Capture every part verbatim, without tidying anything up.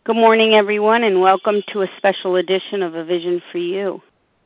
Good morning, everyone, and welcome to a special edition of A Vision for You.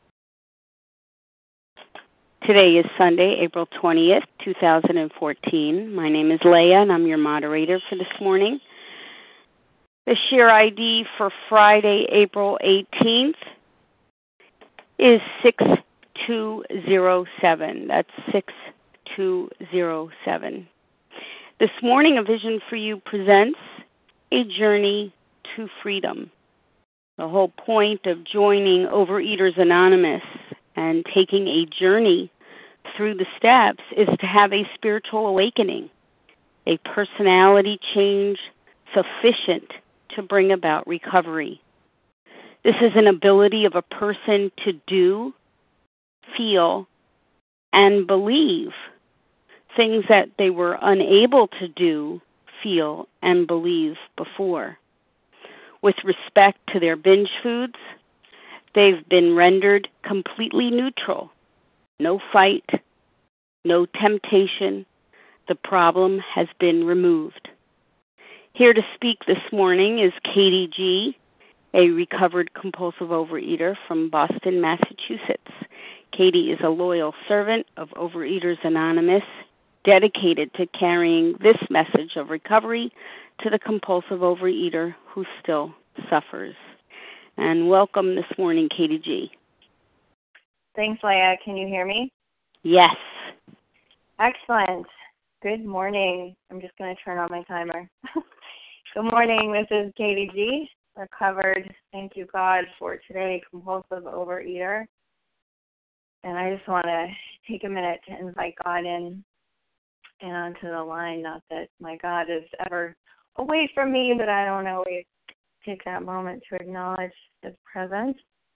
Today is Sunday, April twentieth, two thousand fourteen. My name is Leah, and I'm your moderator for this morning. The share I D for Friday, April eighteenth is six two zero seven. That's six two zero seven. This morning, A Vision for You presents a journey to freedom. The whole point of joining Overeaters Anonymous and taking a journey through the steps is to have a spiritual awakening, a personality change sufficient to bring about recovery. This is an ability of a person to do, feel, and believe things that they were unable to do, feel, and believe before. With respect to their binge foods, they've been rendered completely neutral. No fight, no temptation. The problem has been removed. Here to speak this morning is Katie G., a recovered compulsive overeater from Boston, Massachusetts. Katie is a loyal servant of Overeaters Anonymous, dedicated to carrying this message of recovery to the compulsive overeater who still suffers. And welcome this morning, Katie G. Thanks, Leah. Can you hear me? Yes. Excellent. Good morning. I'm just going to turn on my timer. Good morning. This is Katie G., recovered, thank you, God, for today, compulsive overeater. And I just want to take a minute to invite God in and onto the line. Not that my God is ever away from me, but I don't always take that moment to acknowledge His presence.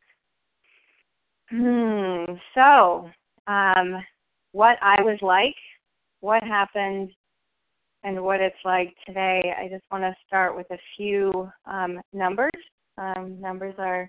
Hmm. So, um, what I was like, what happened, and what it's like today, I just want to start with a few um, numbers. Um, numbers are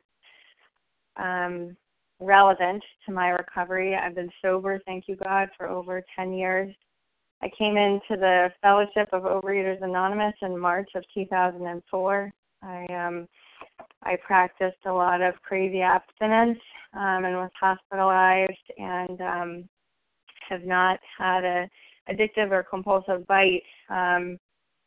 um, relevant to my recovery. I've been sober, thank you, God, for over ten years. I came into the Fellowship of Overeaters Anonymous in March of two thousand four. I um, I practiced a lot of crazy abstinence um, and was hospitalized and um, have not had a addictive or compulsive bite um,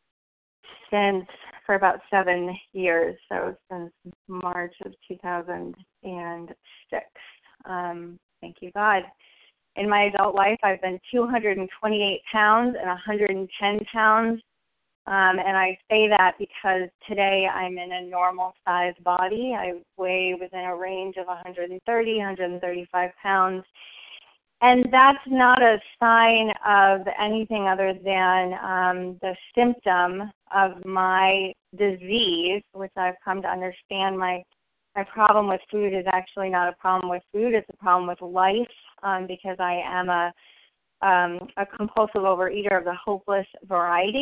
since for about seven years. So since March of two thousand six. Um, thank you, God. In my adult life, I've been two hundred twenty-eight pounds and one hundred ten pounds. Um, and I say that because today I'm in a normal-sized body. I weigh within a range of one hundred thirty, one hundred thirty-five pounds. And that's not a sign of anything other than um, the symptom of my disease, which I've come to understand. My my problem with food is actually not a problem with food. It's a problem with life um, because I am a, um, a compulsive overeater of the hopeless variety.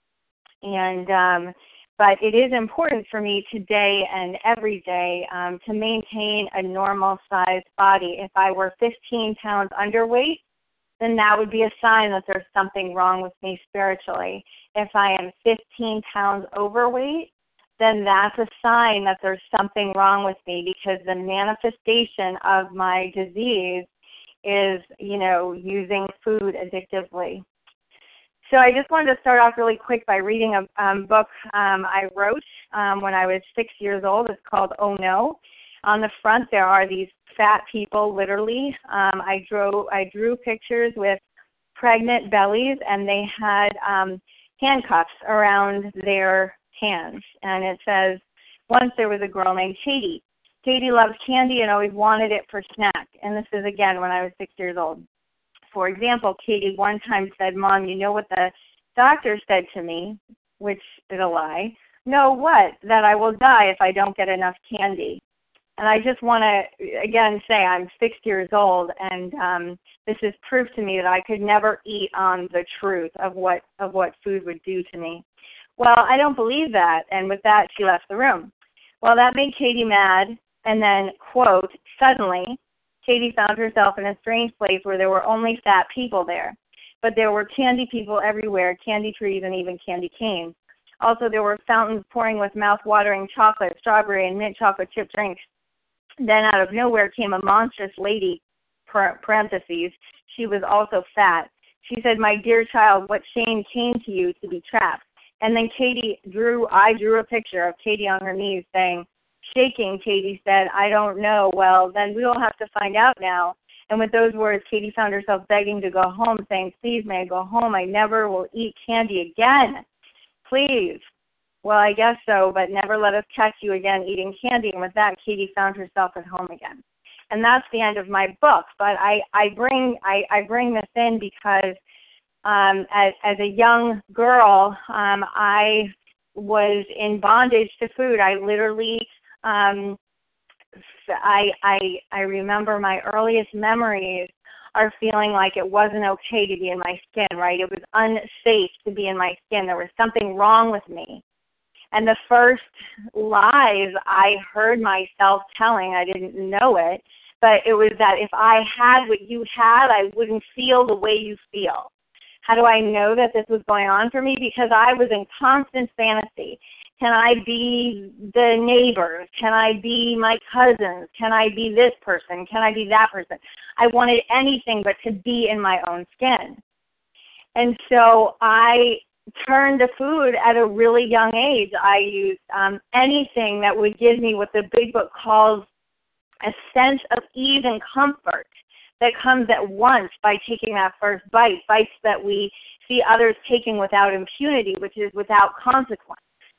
And um, but it is important for me today and every day um, to maintain a normal-sized body. If I were fifteen pounds underweight, then that would be a sign that there's something wrong with me spiritually. If I am fifteen pounds overweight, then that's a sign that there's something wrong with me because the manifestation of my disease is, you know, using food addictively. So I just wanted to start off really quick by reading a um, book um, I wrote um, when I was six years old. It's called Oh No. On the front there are these fat people, literally. Um, I drew I drew pictures with pregnant bellies, and they had um, handcuffs around their hands. And it says, once there was a girl named Katie. Katie loved candy and always wanted it for snack. And this is, again, when I was six years old. For example, Katie one time said, Mom, you know what the doctor said to me, which is a lie. No, what? That I will die if I don't get enough candy. And I just want to, again, say I'm six years old, and um, this is proof to me that I could never eat on the truth of what of what food would do to me. Well, I don't believe that, and with that, she left the room. Well, that made Katie mad, and then, quote, suddenly, Katie found herself in a strange place where there were only fat people there, but there were candy people everywhere, candy trees, and even candy canes. Also, there were fountains pouring with mouth-watering chocolate, strawberry, and mint chocolate chip drinks. Then out of nowhere came a monstrous lady, parentheses. She was also fat. She said, "My dear child, what shame came to you to be trapped?" And then Katie drew, I drew a picture of Katie on her knees saying, shaking, Katie said, "I don't know. Well, then we will have to find out now." And with those words, Katie found herself begging to go home, saying, "Please, may I go home? I never will eat candy again. Please." Well, I guess so, but never let us catch you again eating candy. And with that, Katie found herself at home again. And that's the end of my book. But I, I bring I, I bring this in because um, as, as a young girl, um, I was in bondage to food. I literally, um, I, I, I remember my earliest memories are feeling like it wasn't okay to be in my skin, right? It was unsafe to be in my skin. There was something wrong with me. And the first lies I heard myself telling, I didn't know it, but it was that if I had what you had, I wouldn't feel the way you feel. How do I know that this was going on for me? Because I was in constant fantasy. Can I be the neighbors? Can I be my cousins? Can I be this person? Can I be that person? I wanted anything but to be in my own skin. And so I turned to food at a really young age. I used um, anything that would give me what the Big Book calls a sense of ease and comfort that comes at once by taking that first bite, bites that we see others taking without impunity, which is without consequence.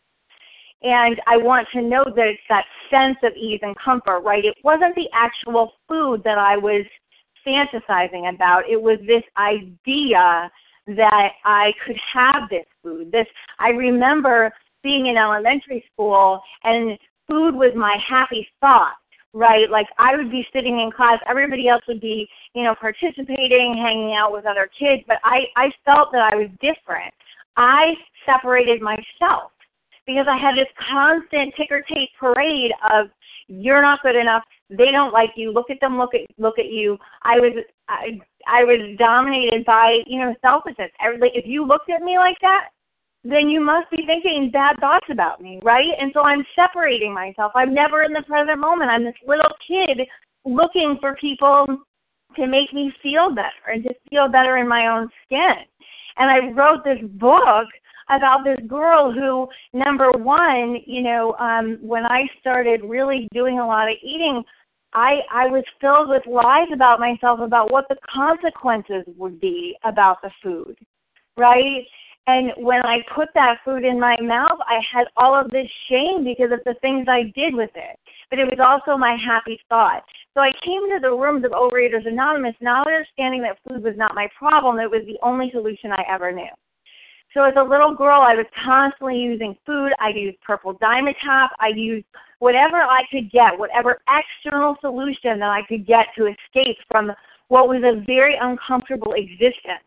And I want to know that it's that sense of ease and comfort, right? It wasn't the actual food that I was fantasizing about. It was this idea that I could have this food. This, I remember being in elementary school and food was my happy thought, right? Like I would be sitting in class, everybody else would be, you know, participating, hanging out with other kids, but I, I felt that I was different. I separated myself because I had this constant ticker tape parade of you're not good enough, they don't like you, look at them, look at look at you. I was I, I was dominated by, you know, selfishness. Every, if you looked at me like that, then you must be thinking bad thoughts about me, right? And so I'm separating myself. I'm never in the present moment. I'm this little kid looking for people to make me feel better and to feel better in my own skin. And I wrote this book about this girl who, number one, you know, um, when I started really doing a lot of eating, I, I was filled with lies about myself about what the consequences would be about the food, right? And when I put that food in my mouth, I had all of this shame because of the things I did with it. But it was also my happy thought. So I came to the rooms of Overeaters Anonymous not understanding that food was not my problem. It was the only solution I ever knew. So as a little girl, I was constantly using food. I used purple Dimetapp. I used whatever I could get, whatever external solution that I could get to escape from what was a very uncomfortable existence.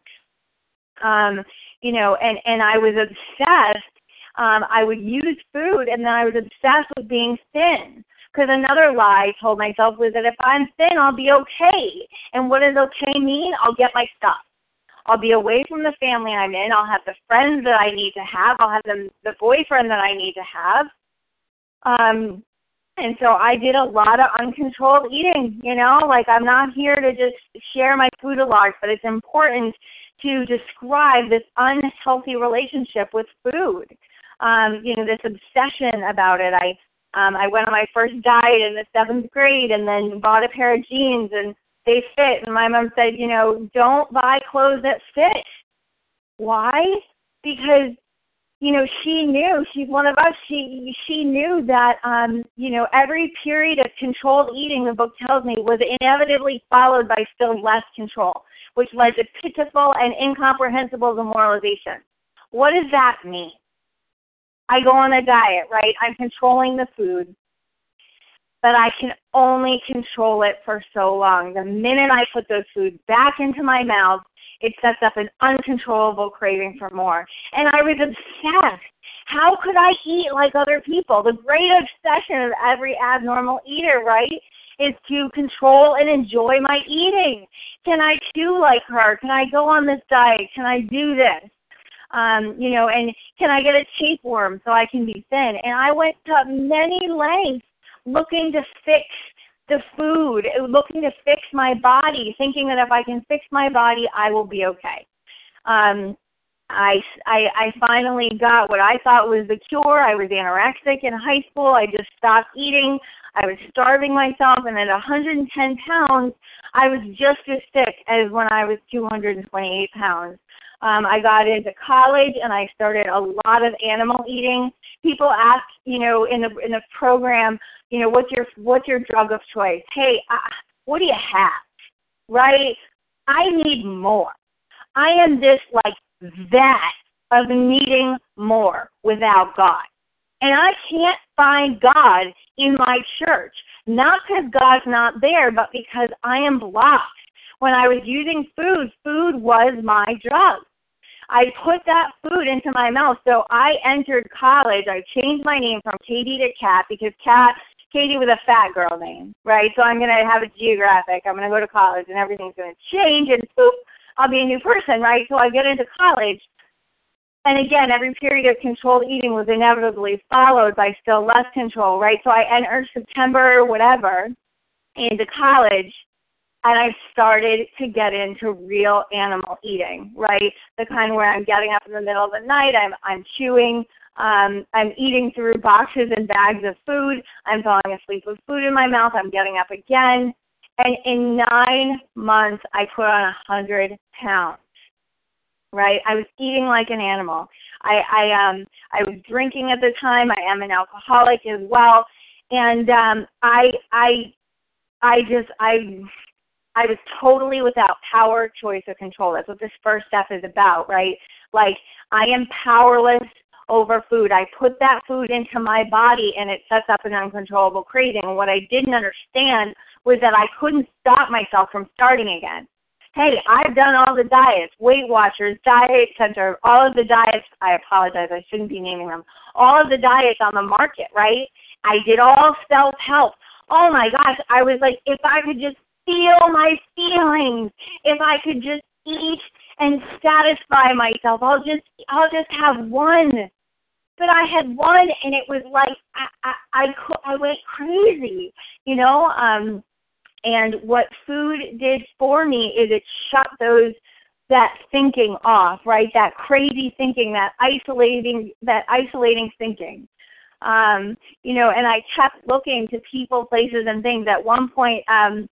Um, you know, and, and I was obsessed. Um, I would use food, and then I was obsessed with being thin. Because another lie I told myself was that if I'm thin, I'll be okay. And what does okay mean? I'll get my stuff. I'll be away from the family I'm in. I'll have the friends that I need to have. I'll have the, the boyfriend that I need to have. Um, and so I did a lot of uncontrolled eating, you know, like I'm not here to just share my food a lot, but it's important to describe this unhealthy relationship with food. Um, you know, this obsession about it. I um, I went on my first diet in the seventh grade and then bought a pair of jeans and they fit. And my mom said, you know, don't buy clothes that fit. Why? Because, you know, she knew, she's one of us, she she knew that, um, you know, every period of controlled eating, the book tells me, was inevitably followed by still less control, which led to pitiful and incomprehensible demoralization. What does that mean? I go on a diet, right? I'm controlling the food, but I can only control it for so long. The minute I put those foods back into my mouth, it sets up an uncontrollable craving for more. And I was obsessed. How could I eat like other people? The great obsession of every abnormal eater, right, is to control and enjoy my eating. Can I chew like her? Can I go on this diet? Can I do this? Um, you know, and can I get a tapeworm so I can be thin? And I went to many lengths looking to fix the food, looking to fix my body, thinking that if I can fix my body, I will be okay. Um, I, I, I finally got what I thought was the cure. I was anorexic in high school. I just stopped eating. I was starving myself, and at one hundred ten pounds, I was just as sick as when I was two hundred twenty-eight pounds. Um, I got into college, and I started a lot of animal eating. People ask, you know, in the in the program, you know, what's your what's your drug of choice? Hey, uh, what do you have? Right? I need more. I am this like that of needing more without God. And I can't find God in my church, not because God's not there, but because I am blocked. When I was using food, food was my drug. I put that food into my mouth. So I entered college. I changed my name from Katie to Kat because Kat, Katie was a fat girl name, right? So I'm going to have a geographic. I'm going to go to college and everything's going to change and poof, I'll be a new person, right? So I get into college. And again, every period of controlled eating was inevitably followed by still less control, right? So I entered September, whatever, into college, and I started to get into real animal eating, right? The kind where I'm getting up in the middle of the night, I'm I'm chewing, um, I'm eating through boxes and bags of food, I'm falling asleep with food in my mouth, I'm getting up again. And in nine months, I put on one hundred pounds. Right, I was eating like an animal. I, I um I was drinking at the time. I am an alcoholic as well, and um I I I just I I was totally without power, choice, or control. That's what this first step is about, right? Like I am powerless over food. I put that food into my body, and it sets up an uncontrollable craving. And what I didn't understand was that I couldn't stop myself from starting again. Hey, I've done all the diets, Weight Watchers, Diet Center, all of the diets. I apologize, I shouldn't be naming them. All of the diets on the market, right? I did all self-help. Oh, my gosh, I was like, if I could just feel my feelings, if I could just eat and satisfy myself, I'll just I'll just have one. But I had one, and it was like I I, I, I went crazy, you know, um, and what food did for me is it shut those, that thinking off, right? That crazy thinking, that isolating, that isolating thinking. Um, you know, and I kept looking to people, places, and things. At one point, um,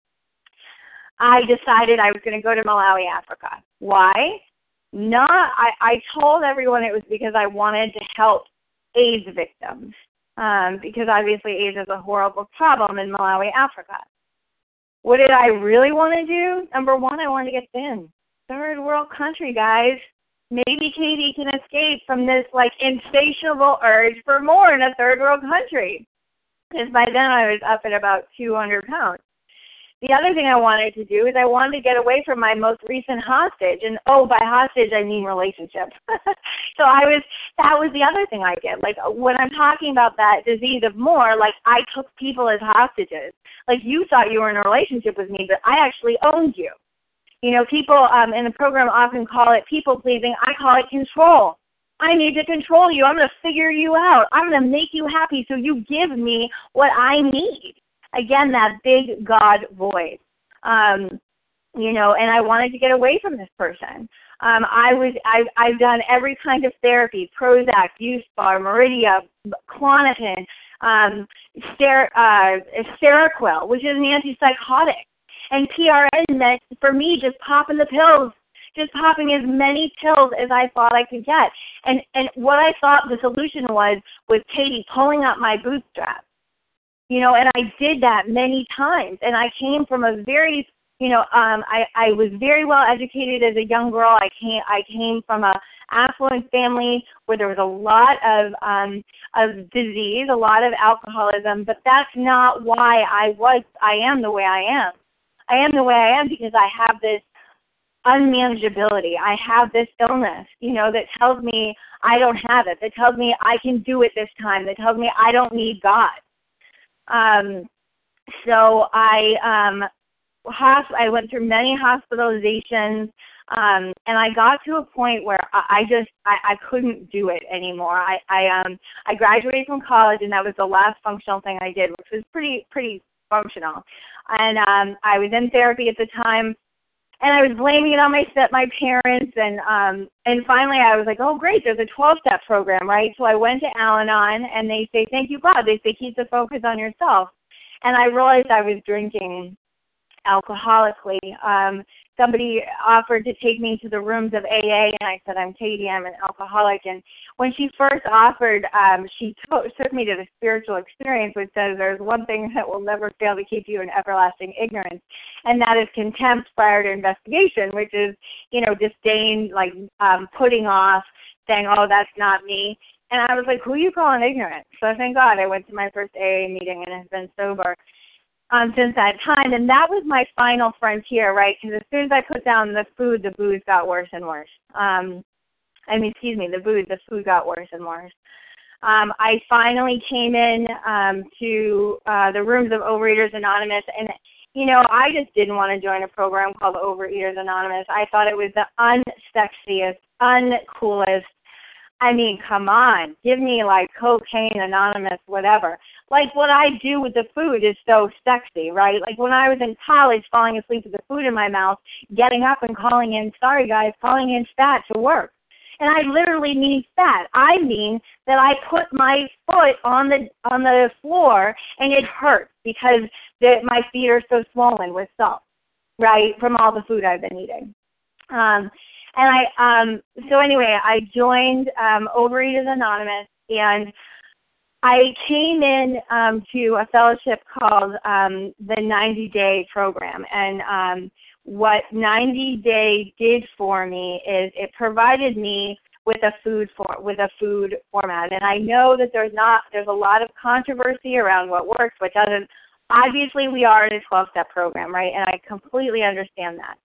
I decided I was going to go to Malawi, Africa. Why? Not, I, I told everyone it was because I wanted to help AIDS victims, um, because obviously AIDS is a horrible problem in Malawi, Africa. What did I really want to do? Number one, I wanted to get thin. Third world country, guys. Maybe Katie can escape from this, like, insatiable urge for more in a third world country. Because by then I was up at about two hundred pounds. The other thing I wanted to do is I wanted to get away from my most recent hostage. And, oh, by hostage, I mean relationship. So I was, that was the other thing I did. Like, when I'm talking about that disease of more, like, I took people as hostages. Like, you thought you were in a relationship with me, but I actually owned you. You know, people um, in the program often call it people-pleasing. I call it control. I need to control you. I'm going to figure you out. I'm going to make you happy so you give me what I need. Again, that big God voice, um, you know, and I wanted to get away from this person. Um, I was, I, I've done every kind of therapy, Prozac, Buspar, Meridia, Klonopin, um, Ser, uh, Seroquel, which is an antipsychotic. And P R N meant, for me, just popping the pills, just popping as many pills as I thought I could get. And, and what I thought the solution was, was Katie pulling up my bootstraps. You know, and I did that many times. And I came from a very, you know, um, I, I was very well educated as a young girl. I came, I came from a affluent family where there was a lot of, um, of disease, a lot of alcoholism. But that's not why I was, I am the way I am. I am the way I am because I have this unmanageability. I have this illness, you know, that tells me I don't have it, that tells me I can do it this time, that tells me I don't need God. Um, so I, um, hosp- I went through many hospitalizations. Um, and I got to a point where I, I just I, I couldn't do it anymore. I, I um I graduated from college, and that was the last functional thing I did, which was pretty pretty functional. And um, I was in therapy at the time, and I was blaming it on my step my parents. And um, and finally I was like, oh great, there's a twelve-step program, right? So I went to Al-Anon, and they say, thank you God. They say keep the focus on yourself. And I realized I was drinking alcoholically. Um, somebody offered to take me to the rooms of A A, and I said, I'm Katie, I'm an alcoholic. And when she first offered, um, she to- took me to the spiritual experience, which says there's one thing that will never fail to keep you in everlasting ignorance, and that is contempt prior to investigation, which is, you know, disdain, like um, putting off, saying, oh, that's not me. And I was like, who are you calling ignorant? So thank God I went to my first A A meeting and have been sober Um, since that time, and that was my final frontier, right? Because as soon as I put down the food, the booze got worse and worse. Um, I mean, excuse me, the booze, the food got worse and worse. Um, I finally came in um, to uh, the rooms of Overeaters Anonymous, and, you know, I just didn't want to join a program called Overeaters Anonymous. I thought it was the unsexiest, uncoolest. I mean, come on, give me like Cocaine Anonymous, whatever. Like what I do with the food is so sexy, right? Like when I was in college falling asleep with the food in my mouth, getting up and calling in, sorry guys, calling in fat to work. And I literally mean fat. I mean that I put my foot on the on the floor and it hurts because the, my feet are so swollen with salt, right, from all the food I've been eating. Um, and I, um, so anyway, I joined um, Overeaters Anonymous, and I came in um, to a fellowship called um, the ninety-day program, and um, what ninety day did for me is it provided me with a food for with a food format. And I know that there's not there's a lot of controversy around what works, what doesn't. Obviously, we are in a twelve-step program, right? And I completely understand that.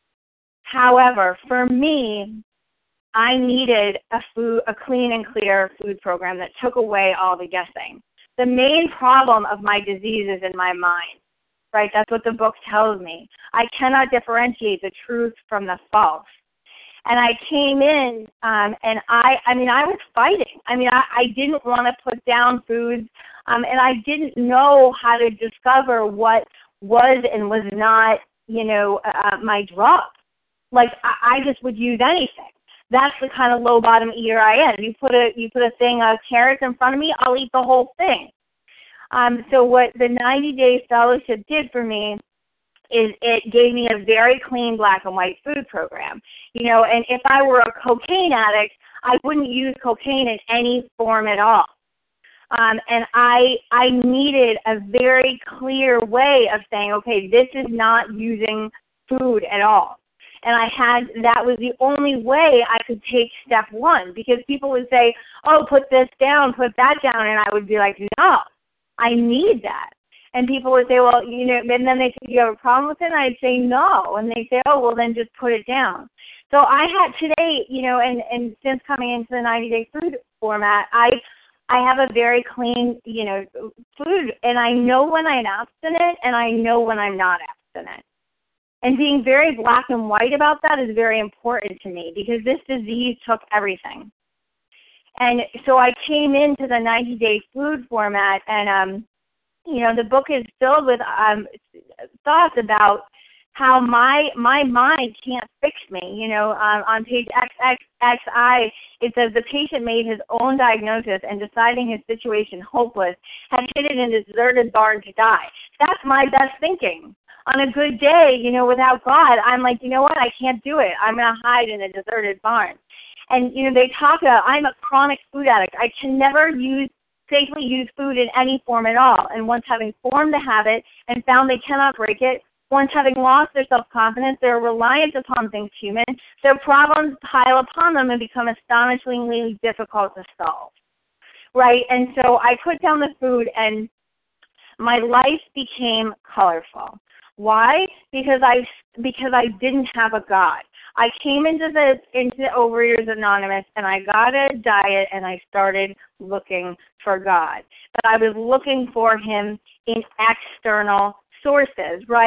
However, for me, I needed a food, a clean and clear food program that took away all the guessing. The main problem of my disease is in my mind, right? That's what the book tells me. I cannot differentiate the truth from the false. And I came in, um, and I, I mean, I was fighting. I mean, I, I didn't want to put down foods, um, and I didn't know how to discover what was and was not, you know, uh, my drug. Like, I, I just would use anything. That's the kind of low bottom eater I am. You put a you put a thing of carrots in front of me, I'll eat the whole thing. Um, so what the ninety day fellowship did for me is it gave me a very clean black and white food program. You know, and if I were a cocaine addict, I wouldn't use cocaine in any form at all. Um, and I I needed a very clear way of saying, okay, this is not using food at all. And I had, that was the only way I could take step one, because people would say, oh, put this down, put that down, and I would be like, no, I need that. And people would say, well, you know, and then they say, do you have a problem with it? And I'd say, no. And they say, oh, well, then just put it down. So I had today, you know, and, and since coming into the ninety day food format, I I have a very clean, you know, food, and I know when I'm abstinent, and I know when I'm not abstinent. And being very black and white about that is very important to me, because this disease took everything. And so I came into the ninety day food format, and, um, you know, the book is filled with um, thoughts about how my my mind can't fix me. You know, um, on page X X X I, it says the patient made his own diagnosis and deciding his situation hopeless, had hid in a deserted barn to die. That's my best thinking. On a good day, you know, without God, I'm like, you know what, I can't do it. I'm going to hide in a deserted barn. And, you know, they talk about, I'm a chronic food addict. I can never use, safely use food in any form at all. And once having formed the habit and found they cannot break it, once having lost their self-confidence, their reliance upon things human, their problems pile upon them and become astonishingly difficult to solve. Right? And so I put down the food, and my life became colorful. Why? Because I because I didn't have a God. I came into the into Overeaters Anonymous, and I got a diet, and I started looking for God. But I was looking for Him in external sources, right?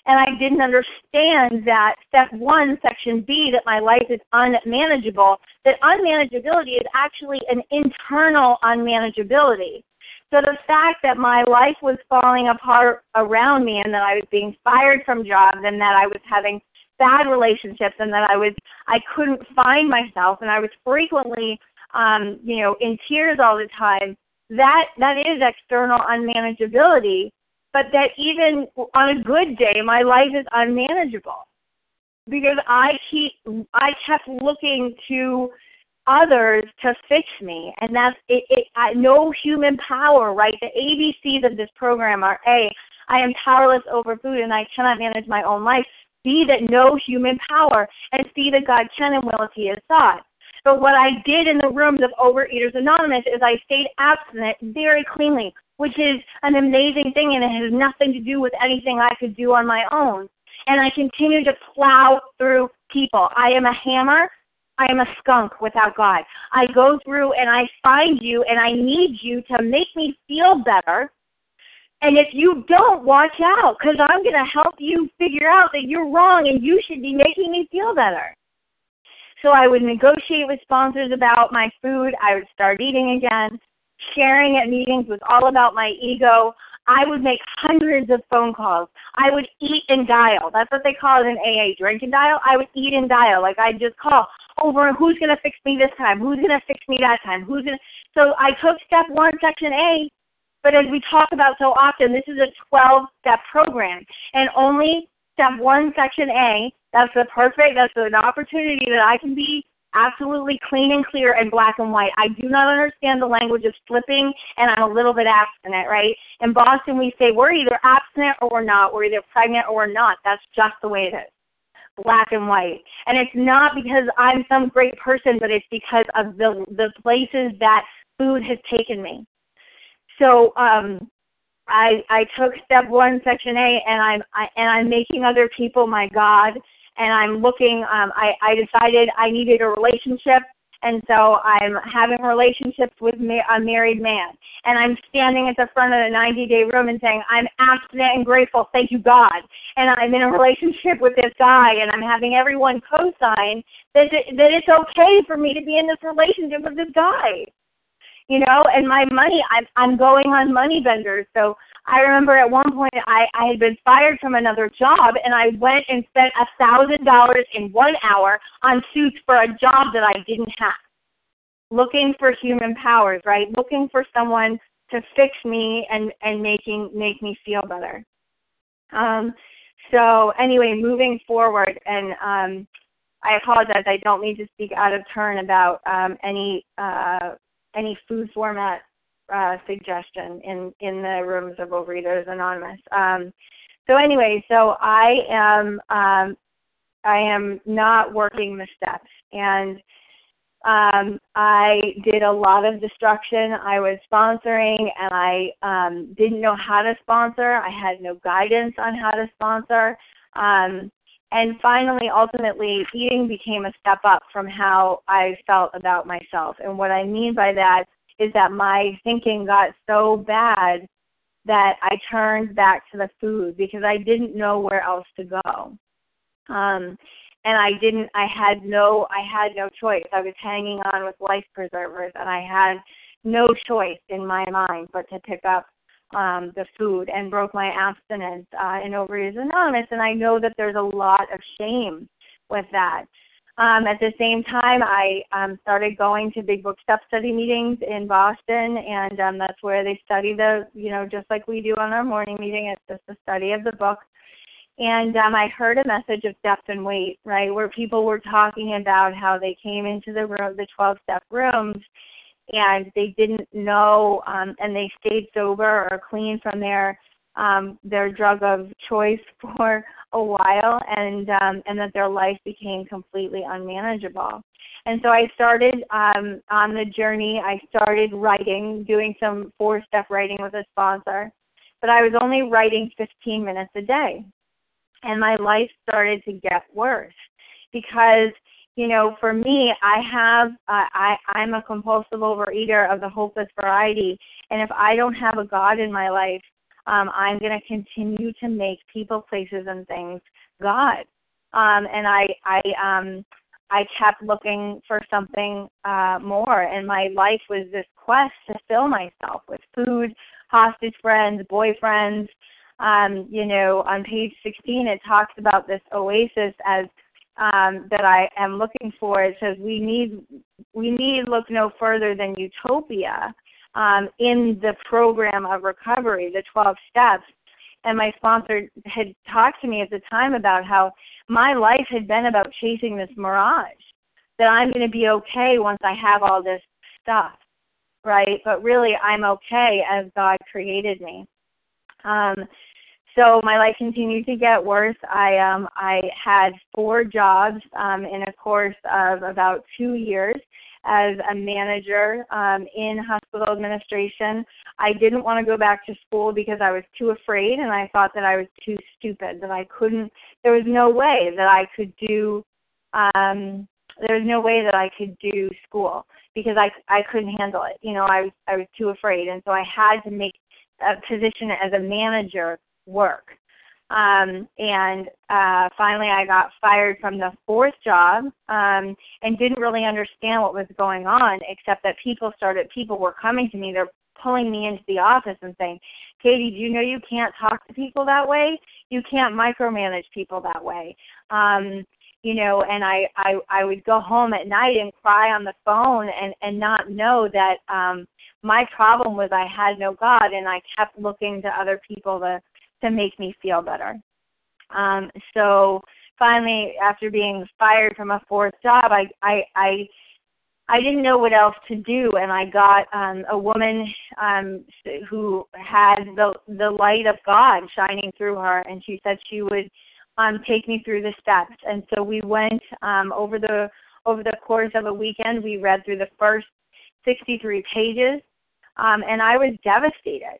And I didn't understand that step one, section B, that my life is unmanageable, that unmanageability is actually an internal unmanageability. So the fact that my life was falling apart around me and that I was being fired from jobs and that I was having bad relationships and that I was I couldn't find myself and I was frequently um, you know, in tears all the time, that that is external unmanageability. But that even on a good day, my life is unmanageable because I keep I kept looking to others to fix me, and that's it. it I, no human power, right? The A B Cs of this program are A, I am powerless over food and I cannot manage my own life. B, that no human power, and C, that God can and will if He is sought. But what I did in the rooms of Overeaters Anonymous is I stayed abstinent very cleanly, which is an amazing thing, and it has nothing to do with anything I could do on my own. And I continue to plow through people. I am a hammer. I am a skunk without God. I go through and I find you, and I need you to make me feel better. And if you don't, watch out, because I'm going to help you figure out that you're wrong and you should be making me feel better. So I would negotiate with sponsors about my food. I would start eating again. Sharing at meetings was all about my ego. I would make hundreds of phone calls. I would eat and dial. That's what they call it in A A, drink and dial. I would eat and dial. Like I'd just call over, who's going to fix me this time? Who's going to fix me that time? Who's going to? So I took step one, section A. But as we talk about so often, this is a twelve-step program. And only step one, section A, that's the perfect, that's an opportunity that I can be absolutely clean and clear and black and white. I do not understand the language of slipping, and I'm a little bit abstinent, right? In Boston, we say we're either abstinent or we're not. We're either pregnant or we're not. That's just the way it is, black and white. And it's not because I'm some great person, but it's because of the the places that food has taken me. So um, I I took step one, section A, and I'm I, and I'm making other people my God. And I'm looking, um, I, I decided I needed a relationship, and so I'm having relationships with ma- a married man. And I'm standing at the front of the ninety-day room and saying, I'm abstinent and grateful, thank you, God. And I'm in a relationship with this guy, and I'm having everyone co-sign that, it, that it's okay for me to be in this relationship with this guy. You know, and my money, I'm, I'm going on money benders. So I remember at one point I, I had been fired from another job, and I went and spent one thousand dollars in one hour on suits for a job that I didn't have, looking for human powers, right, looking for someone to fix me and, and making make me feel better. Um, so anyway, moving forward, and um, I apologize, I don't mean to speak out of turn about um, any uh, any food format uh, suggestion in, in the rooms of Overeaters Anonymous. Um, so anyway, so I am um, I am not working the steps, and um, I did a lot of destruction. I was sponsoring, and I um, didn't know how to sponsor. I had no guidance on how to sponsor. Um, And finally, ultimately, eating became a step up from how I felt about myself. And what I mean by that is that my thinking got so bad that I turned back to the food because I didn't know where else to go. Um, and I didn't, I had no, I had no choice. I was hanging on with life preservers, and I had no choice in my mind but to pick up Um, the food, and broke my abstinence uh, in Overeaters Anonymous, and I know that there's a lot of shame with that. Um, at the same time, I um, started going to Big Book Step Study meetings in Boston, and um, that's where they study the, you know, just like we do on our morning meeting, it's just a study of the book. And um, I heard a message of depth and weight, right, where people were talking about how they came into the room, the twelve-step rooms, and they didn't know, um, and they stayed sober or clean from their um, their drug of choice for a while, and um, and that their life became completely unmanageable. And so I started um, on the journey. I started writing, doing some four-step writing with a sponsor, but I was only writing fifteen minutes a day, and my life started to get worse because, you know, for me, I have, uh, I, I'm a compulsive overeater of the hopeless variety, and if I don't have a God in my life, Um, I'm going to continue to make people, places, and things God. Um, and I, I, um, I kept looking for something uh, more, and my life was this quest to fill myself with food, hostage friends, boyfriends. Um, you know, on page sixteen, it talks about this oasis as um, that I am looking for. It says we need we need look no further than utopia um, in the program of recovery, the twelve steps. And my sponsor had talked to me at the time about how my life had been about chasing this mirage, that I'm going to be okay once I have all this stuff, right? But really, I'm okay as God created me. Um, so my life continued to get worse. I um, I had four jobs um, in a course of about two years as a manager um, in hospital administration. I didn't want to go back to school because I was too afraid, and I thought that I was too stupid, that I couldn't, there was no way that I could do, um, there was no way that I could do school because I, I couldn't handle it. You know, I was, I was too afraid, and so I had to make a position as a manager work. Um, and uh, finally I got fired from the fourth job um, and didn't really understand what was going on, except that people started, people were coming to me, they're pulling me into the office and saying, Katie, do you know you can't talk to people that way? You can't micromanage people that way. Um, you know, and I, I, I would go home at night and cry on the phone and, and not know that um, my problem was I had no God, and I kept looking to other people to to make me feel better. Um, so finally, after being fired from a fourth job, I, I, I, I didn't know what else to do, and I got um, a woman um, who had the the light of God shining through her, and she said she would um, take me through the steps. And so we went um, over the over the course of a weekend. We read through the first sixty-three pages, um, and I was devastated.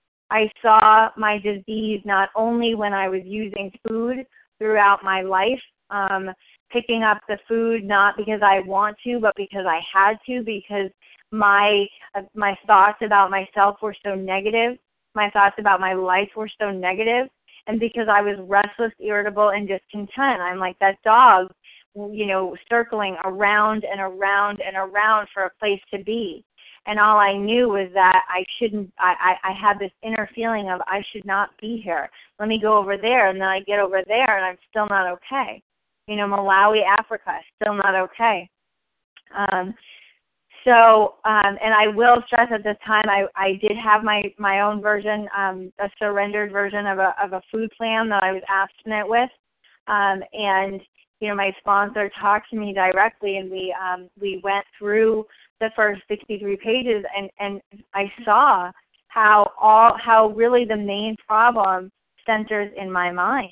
I saw my disease not only when I was using food throughout my life, um, picking up the food not because I want to, but because I had to, because my uh, my thoughts about myself were so negative, my thoughts about my life were so negative, and because I was restless, irritable, and discontent. I'm like that dog, you know, circling around and around and around for a place to be. And all I knew was that I shouldn't, I, I, I had this inner feeling of I should not be here. Let me go over there, and then I get over there, and I'm still not okay. You know, Malawi, Africa, still not okay. Um, so, um, and I will stress at this time, I, I did have my, my own version, um, a surrendered version of a of a food plan that I was abstinent with. Um, and, you know, my sponsor talked to me directly, and we um, we went through the first sixty-three pages, and, and I saw how all how really the main problem centers in my mind,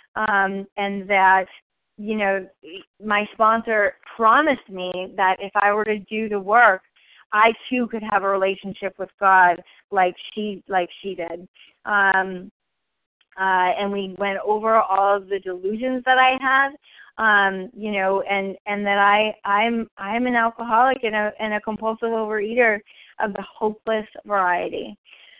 um, and that, you know, my sponsor promised me that if I were to do the work, I too could have a relationship with God like she like she did. Um, uh, and we went over all of the delusions that I had. Um, you know, and, and that I, I'm I'm an alcoholic and a and a compulsive overeater of the hopeless variety.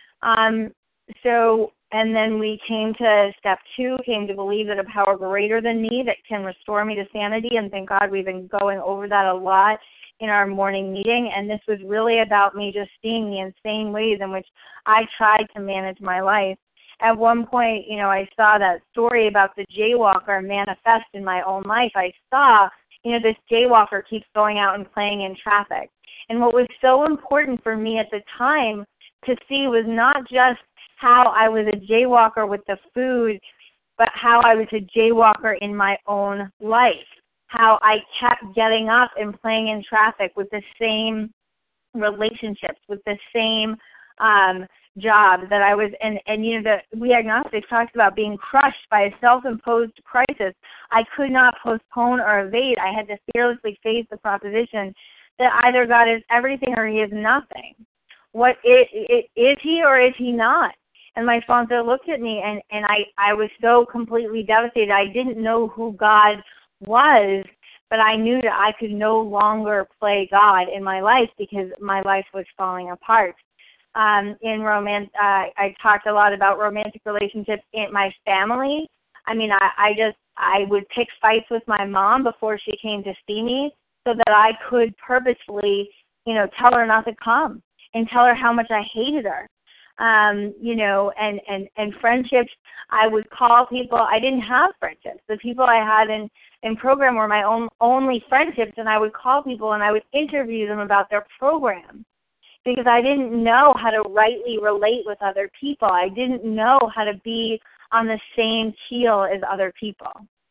Um, so, and then we came to step two, came to believe that a power greater than me that can restore me to sanity, and thank God we've been going over that a lot in our morning meeting, and this was really about me just seeing the insane ways in which I tried to manage my life. At one point, you know, I saw that story about the jaywalker manifest in my own life. I saw, you know, this jaywalker keeps going out and playing in traffic. And what was so important for me at the time to see was not just how I was a jaywalker with the food, but how I was a jaywalker in my own life, how I kept getting up and playing in traffic with the same relationships, with the same um job that I was in. And, you know, the We Agnostics talks about being crushed by a self-imposed crisis. I could not postpone or evade. I had to fearlessly face the proposition that either God is everything or he is nothing. What it, it, is he or is he not? And my sponsor looked at me, and, and I, I was so completely devastated. I didn't know who God was, but I knew that I could no longer play God in my life because my life was falling apart. um, in romance. Uh, I talked a lot about romantic relationships in my family. I mean, I, I just, I would pick fights with my mom before she came to see me so that I could purposefully, you know, tell her not to come and tell her how much I hated her. Um, you know, and, and, and friendships, I would call people. I didn't have friendships. The people I had in, in program were my own only friendships, and I would call people and I would interview them about their program because I didn't know how to rightly relate with other people. I didn't know how to be on the same keel as other people.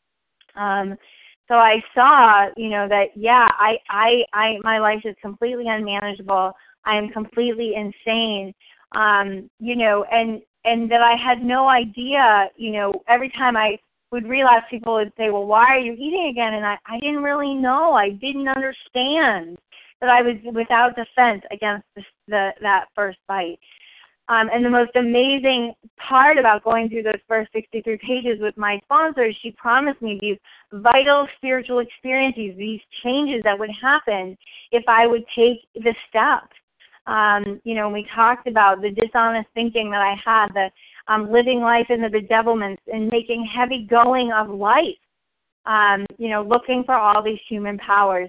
Um, so I saw, you know, that, yeah, I, I, I, my life is completely unmanageable. I am completely insane. Um, you know, and, and that I had no idea, you know, every time I would relapse, people would say, well, why are you eating again? And I, I didn't really know. I didn't understand that I was without defense against the, the, that first bite. Um, and the most amazing part about going through those first sixty-three pages with my sponsor is she promised me these vital spiritual experiences, these changes that would happen if I would take the steps. Um, you know, we talked about the dishonest thinking that I had, the um, living life in the bedevilments and making heavy going of life, um, you know, looking for all these human powers.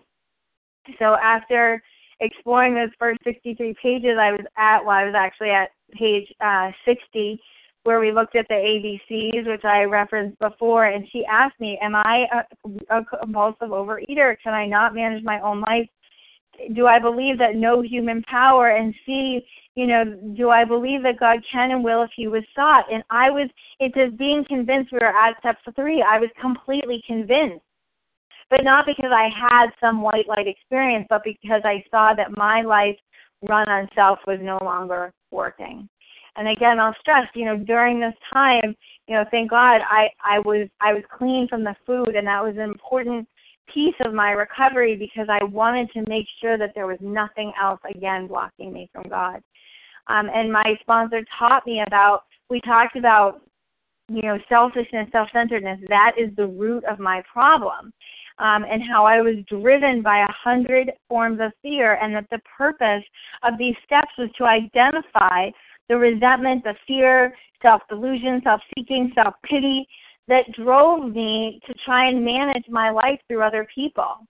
So after exploring those first sixty-three pages, I was at, well, I was actually at page uh, sixty, where we looked at the A B Cs, which I referenced before, and she asked me, am I a, a compulsive overeater? Can I not manage my own life? Do I believe that no human power? And C, you know, do I believe that God can and will if he was sought? And I was, it says being convinced. We were at step three. I was completely convinced. But not because I had some white light experience, but because I saw that my life run on self was no longer working. And again, I'll stress, you know, during this time, you know, thank God I, I was I was clean from the food, and that was an important piece of my recovery because I wanted to make sure that there was nothing else, again, blocking me from God. Um, and my sponsor taught me about, we talked about, you know, selfishness, self-centeredness. That is the root of my problem. Um, and how I was driven by a hundred forms of fear, and that the purpose of these steps was to identify the resentment, the fear, self-delusion, self-seeking, self-pity that drove me to try and manage my life through other people.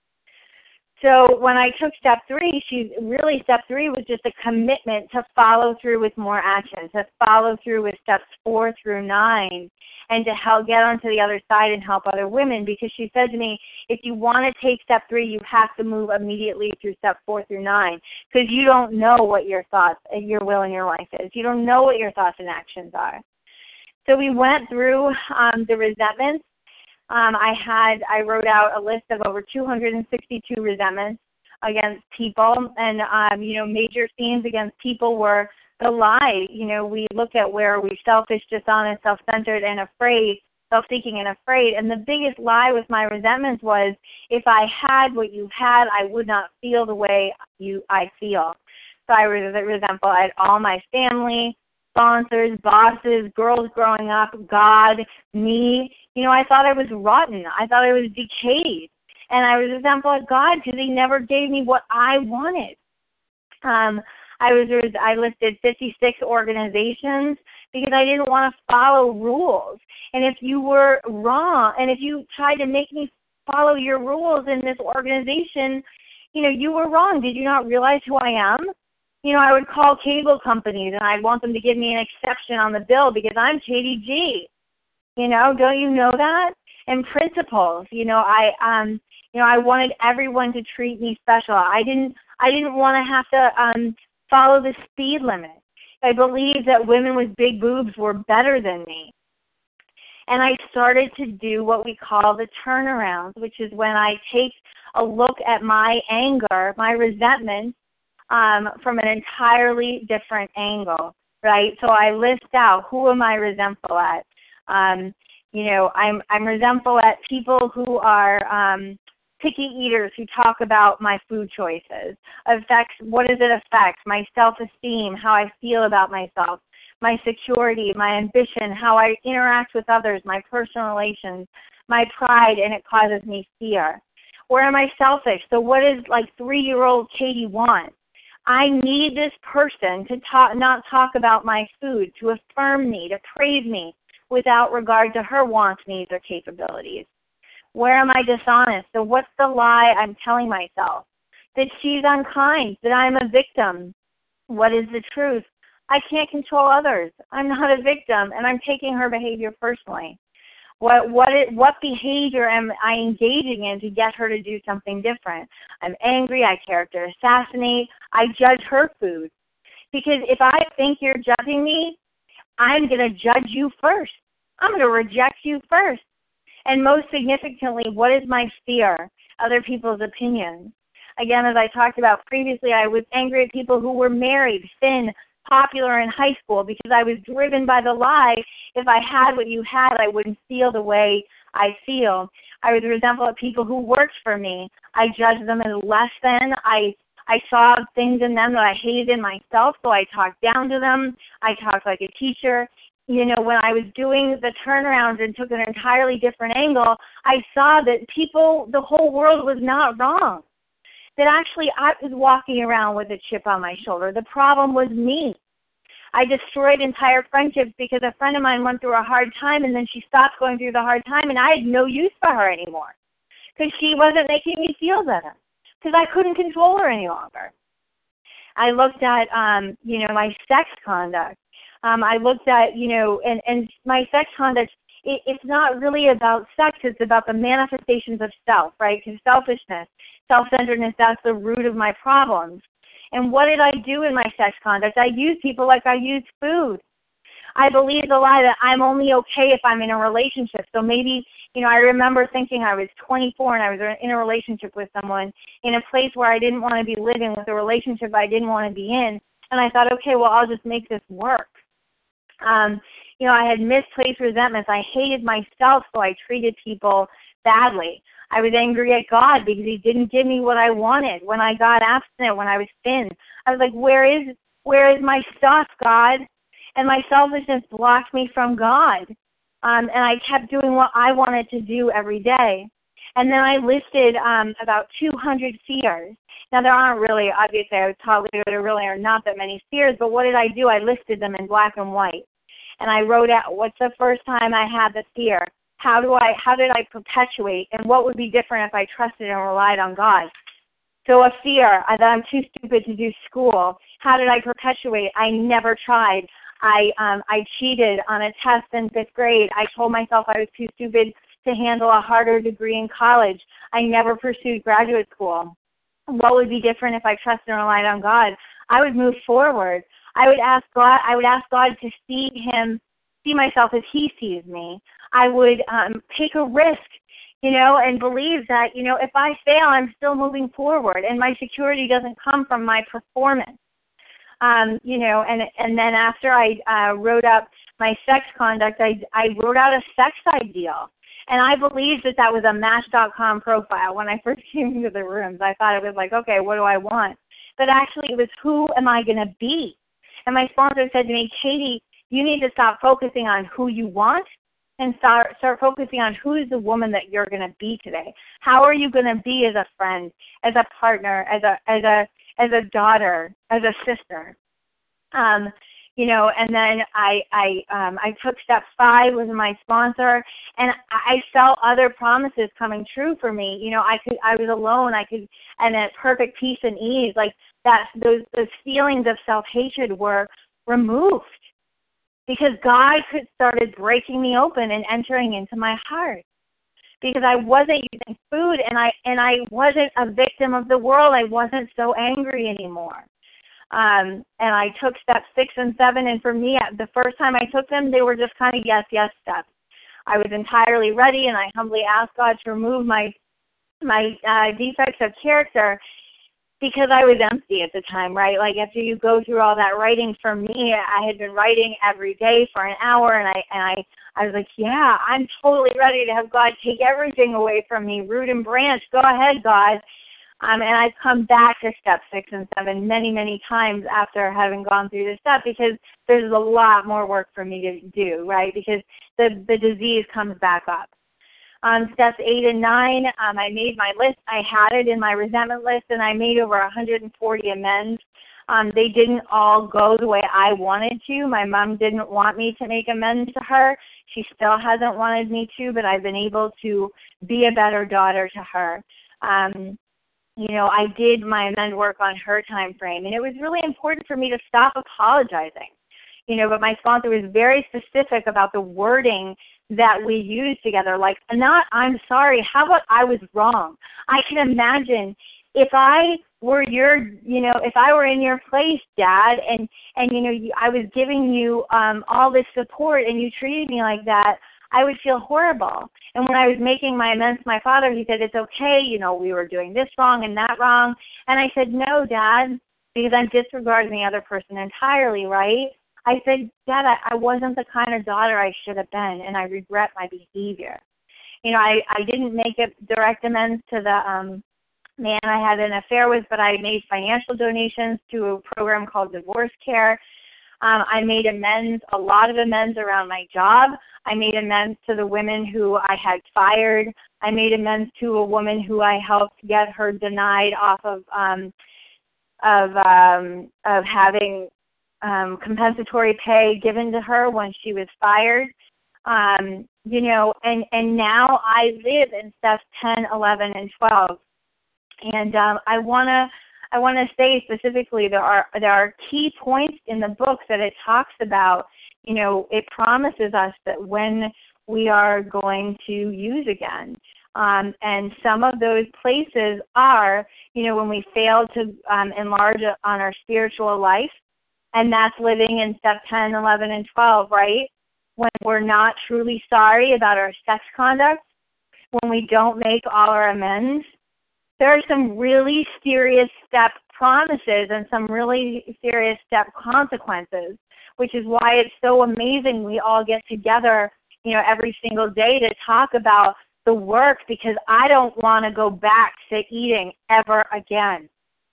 So when I took step three, she really, step three was just a commitment to follow through with more action, to follow through with steps four through nine, and to help get onto the other side and help other women, because she said to me, if you want to take step three, you have to move immediately through step four through nine, because you don't know what your thoughts, your will in your life is. You don't know what your thoughts and actions are. So we went through um, the resentments. Um, I had, I wrote out a list of over two hundred sixty-two resentments against people, and, um, you know, major themes against people were the lie. You know, we look at where we selfish, dishonest, self-centered, and afraid, self-seeking and afraid, and the biggest lie with my resentments was, if I had what you had, I would not feel the way you I feel. So I was resentful at all my family, sponsors, bosses, girls growing up, God, me. You know, I thought I was rotten. I thought I was decayed. And I was resentful at God because he never gave me what I wanted. Um, I was I listed fifty-six organizations because I didn't want to follow rules. And if you were wrong, and if you tried to make me follow your rules in this organization, you know, you were wrong. Did you not realize who I am? You know, I would call cable companies and I'd want them to give me an exception on the bill because I'm K D G. You know, don't you know that? And principles, you know, I um you know, I wanted everyone to treat me special. I didn't I didn't want to have to um follow the speed limit. I believed that women with big boobs were better than me. And I started to do what we call the turnaround, which is when I take a look at my anger, my resentment, um, from an entirely different angle, right? So I list out, who am I resentful at? Um, you know, I'm I'm resentful at people who are um, picky eaters who talk about my food choices. Affects, what does it affect? My self-esteem, how I feel about myself, my security, my ambition, how I interact with others, my personal relations, my pride, and it causes me fear. Where am I selfish? So what is like three-year-old Katie want? I need this person to talk, not talk about my food, to affirm me, to praise me without regard to her wants, needs, or capabilities. Where am I dishonest? So what's the lie I'm telling myself? That she's unkind, that I'm a victim. What is the truth? I can't control others. I'm not a victim, and I'm taking her behavior personally. What what it, what behavior am I engaging in to get her to do something different? I'm angry. I character assassinate. I judge her food. Because if I think you're judging me, I'm going to judge you first. I'm going to reject you first. And most significantly, what is my fear? Other people's opinions. Again, as I talked about previously, I was angry at people who were married, thin, popular in high school because I was driven by the lie. If I had what you had, I wouldn't feel the way I feel. I was resentful at people who worked for me. I judged them as less than. I I saw things in them that I hated in myself, so I talked down to them. I talked like a teacher. You know, when I was doing the turnarounds and took an entirely different angle, I saw that people, the whole world was not wrong. That actually I was walking around with a chip on my shoulder. The problem was me. I destroyed entire friendships because a friend of mine went through a hard time and then she stopped going through the hard time and I had no use for her anymore because she wasn't making me feel better because I couldn't control her any longer. I looked at, um, you know, my sex conduct. Um, I looked at, you know, and, and my sex conduct, it, it's not really about sex. It's about the manifestations of self, right? Because selfishness, self-centeredness, that's the root of my problems. And what did I do in my sex conduct? I used people like I used food. I believed the lie that I'm only okay if I'm in a relationship. So maybe, you know, I remember thinking I was twenty-four and I was in a relationship with someone in a place where I didn't want to be living, with a relationship I didn't want to be in. And I thought, okay, well, I'll just make this work. Um, you know, I had misplaced resentments. I hated myself, so I treated people badly. I was angry at God because he didn't give me what I wanted. When I got abstinent, when I was thin, I was like, where is where is my stuff, God? And my selfishness blocked me from God. Um, and I kept doing what I wanted to do every day. And then I listed um, about two hundred fears. Now, there aren't really, obviously, I was taught later, there really are not that many fears, but what did I do? I listed them in black and white. And I wrote out, what's the first time I had the fear? How do I? How did I perpetuate? And what would be different if I trusted and relied on God? So a fear that I'm too stupid to do school. How did I perpetuate? I never tried. I um, I cheated on a test in fifth grade. I told myself I was too stupid to handle a harder degree in college. I never pursued graduate school. What would be different if I trusted and relied on God? I would move forward. I would ask God. I would ask God to see him, see myself as he sees me. I would um, take a risk, you know, and believe that, you know, if I fail, I'm still moving forward, and my security doesn't come from my performance. Um, you know, and and then after I uh, wrote up my sex conduct, I, I wrote out a sex ideal. And I believed that that was a Match dot com profile. When I first came into the rooms, I thought it was like, okay, what do I want? But actually it was, who am I going to be? And my sponsor said to me, Katie, you need to stop focusing on who you want and start start focusing on who is the woman that you're going to be today. How are you going to be as a friend, as a partner, as a as a as a daughter, as a sister? Um, you know, and then I I um, I took step five with my sponsor, and I felt other promises coming true for me. You know, I could I was alone. I could and at perfect peace and ease, like that. Those those feelings of self-hatred were removed, because God could started breaking me open and entering into my heart, because I wasn't using food, and I and I wasn't a victim of the world. I wasn't so angry anymore. Um, and I took steps six and seven, and for me, the first time I took them, they were just kind of yes, yes steps. I was entirely ready, and I humbly asked God to remove my my uh, defects of character, because I was empty at the time, right? Like, after you go through all that writing, for me, I had been writing every day for an hour, and I and I, I was like, yeah, I'm totally ready to have God take everything away from me, root and branch. Go ahead, God. Um, and I've come back to step six and seven many, many times after having gone through this step, because there's a lot more work for me to do, right? Because the, the disease comes back up. Um, steps eight and nine, um, I made my list. I had it in my resentment list, and I made over one hundred forty amends. Um, they didn't all go the way I wanted to. My mom didn't want me to make amends to her. She still hasn't wanted me to, but I've been able to be a better daughter to her. Um, you know, I did my amend work on her time frame, and it was really important for me to stop apologizing. You know, but my sponsor was very specific about the wording that we used together, like, not I'm sorry, how about I was wrong? I can imagine if I were your, you know, if I were in your place, Dad, and, and you know, you, I was giving you um, all this support and you treated me like that, I would feel horrible. And when I was making my amends to my father, he said, it's okay, you know, we were doing this wrong and that wrong. And I said, no, Dad, because I'm disregarding the other person entirely, right? I said, Dad, I, I wasn't the kind of daughter I should have been, and I regret my behavior. You know, I, I didn't make a direct amends to the um, man I had an affair with, but I made financial donations to a program called Divorce Care. Um, I made amends, a lot of amends around my job. I made amends to the women who I had fired. I made amends to a woman who I helped get her denied off of um, of um, of having um, compensatory pay given to her when she was fired. Um, you know, and, and now I live in steps ten, eleven, and twelve. And um, I want to I want to say specifically there are there are key points in the book that it talks about. You know, it promises us that when we are going to use again. Um, and some of those places are, you know, when we fail to um, enlarge on our spiritual life, and that's living in step ten, eleven, and twelve, right? When we're not truly sorry about our sex conduct, when we don't make all our amends. There are some really serious step promises and some really serious step consequences, which is why it's so amazing we all get together, you know, every single day to talk about the work, because I don't want to go back to eating ever again.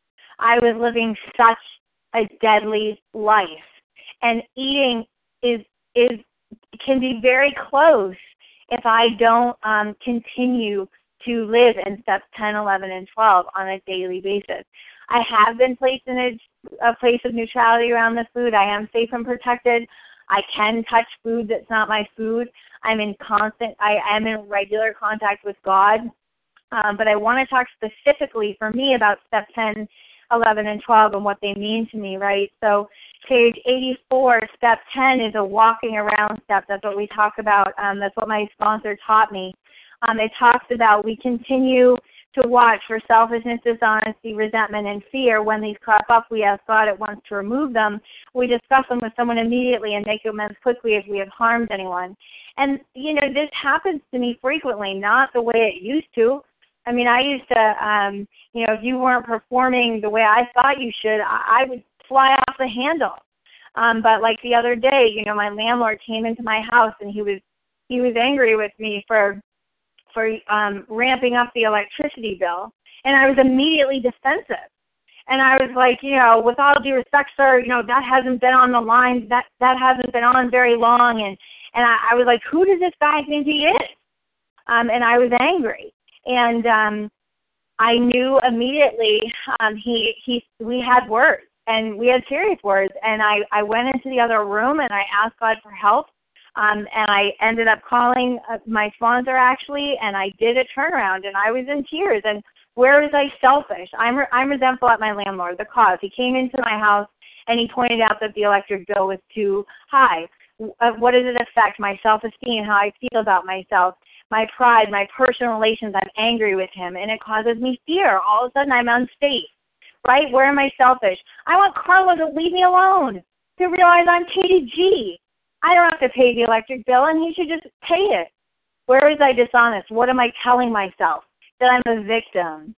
I was living such a deadly life, and eating is is can be very close if I don't um, continue to live in steps ten, eleven, and twelve on a daily basis. I have been placed in a, a place of neutrality around the food. I am safe and protected. I can touch food that's not my food. I'm in constant, I am in regular contact with God. Um, but I want to talk specifically for me about step ten, eleven, and twelve and what they mean to me, right? So page eighty-four, step ten is a walking around step. That's what we talk about. Um, that's what my sponsor taught me. Um, it talks about we continue to watch for selfishness, dishonesty, resentment, and fear. When these crop up, we ask God at once to remove them. We discuss them with someone immediately and make amends quickly if we have harmed anyone. And, you know, this happens to me frequently, not the way it used to. I mean, I used to, um, you know, if you weren't performing the way I thought you should, I, I would fly off the handle. Um, but like the other day, you know, my landlord came into my house and he was he was angry with me for for um, ramping up the electricity bill, and I was immediately defensive. And I was like, you know, with all due respect, sir, you know, that hasn't been on the line, that that hasn't been on very long, and and I, I was like, who does this guy think he is? Um, and I was angry, and um, I knew immediately um, he he we had words, and we had serious words, and I I went into the other room and I asked God for help. Um, and I ended up calling uh, my sponsor, actually, and I did a turnaround, and I was in tears. And where was I selfish? I'm re- I'm resentful at my landlord, the cause. He came into my house, and he pointed out that the electric bill was too high. Uh, what does it affect? My self-esteem, how I feel about myself, my pride, my personal relations. I'm angry with him, and it causes me fear. All of a sudden, I'm unsafe, right? Where am I selfish? I want Carla to leave me alone, to realize I'm Katie G. I don't have to pay the electric bill, and he should just pay it. Where was I dishonest? What am I telling myself? That I'm a victim.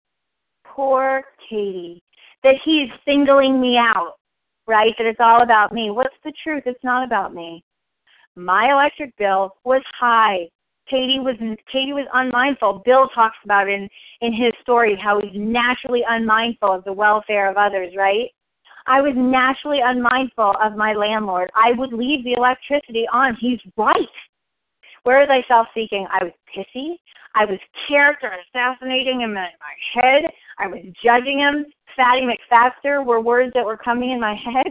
Poor Katie. That he's singling me out, right? That it's all about me. What's the truth? It's not about me. My electric bill was high. Katie was Katie was unmindful. Bill talks about it in, in his story, how he's naturally unmindful of the welfare of others, right? I was naturally unmindful of my landlord. I would leave the electricity on. He's right. Where was I self-seeking? I was pissy. I was character assassinating in my, my head. I was judging him. Fatty McFaster were words that were coming in my head.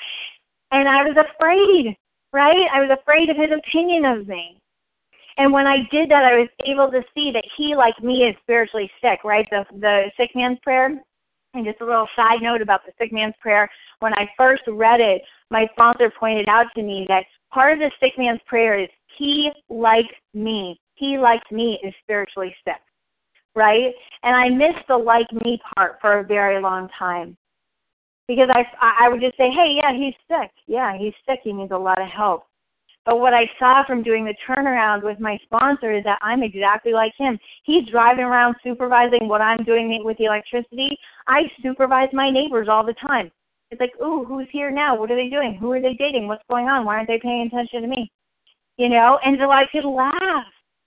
And I was afraid, right? I was afraid of his opinion of me. And when I did that, I was able to see that he, like me, is spiritually sick, right? The, the sick man's prayer. And just a little side note about the sick man's prayer. When I first read it, my sponsor pointed out to me that part of the sick man's prayer is he, like me, he, like me, is spiritually sick, right? And I missed the like me part for a very long time. Because I, I would just say, hey, yeah, he's sick. Yeah, he's sick. He needs a lot of help. But what I saw from doing the turnaround with my sponsor is that I'm exactly like him. He's driving around supervising what I'm doing with the electricity. I supervise my neighbors all the time. It's like, ooh, who's here now? What are they doing? Who are they dating? What's going on? Why aren't they paying attention to me? You know, and so I could laugh.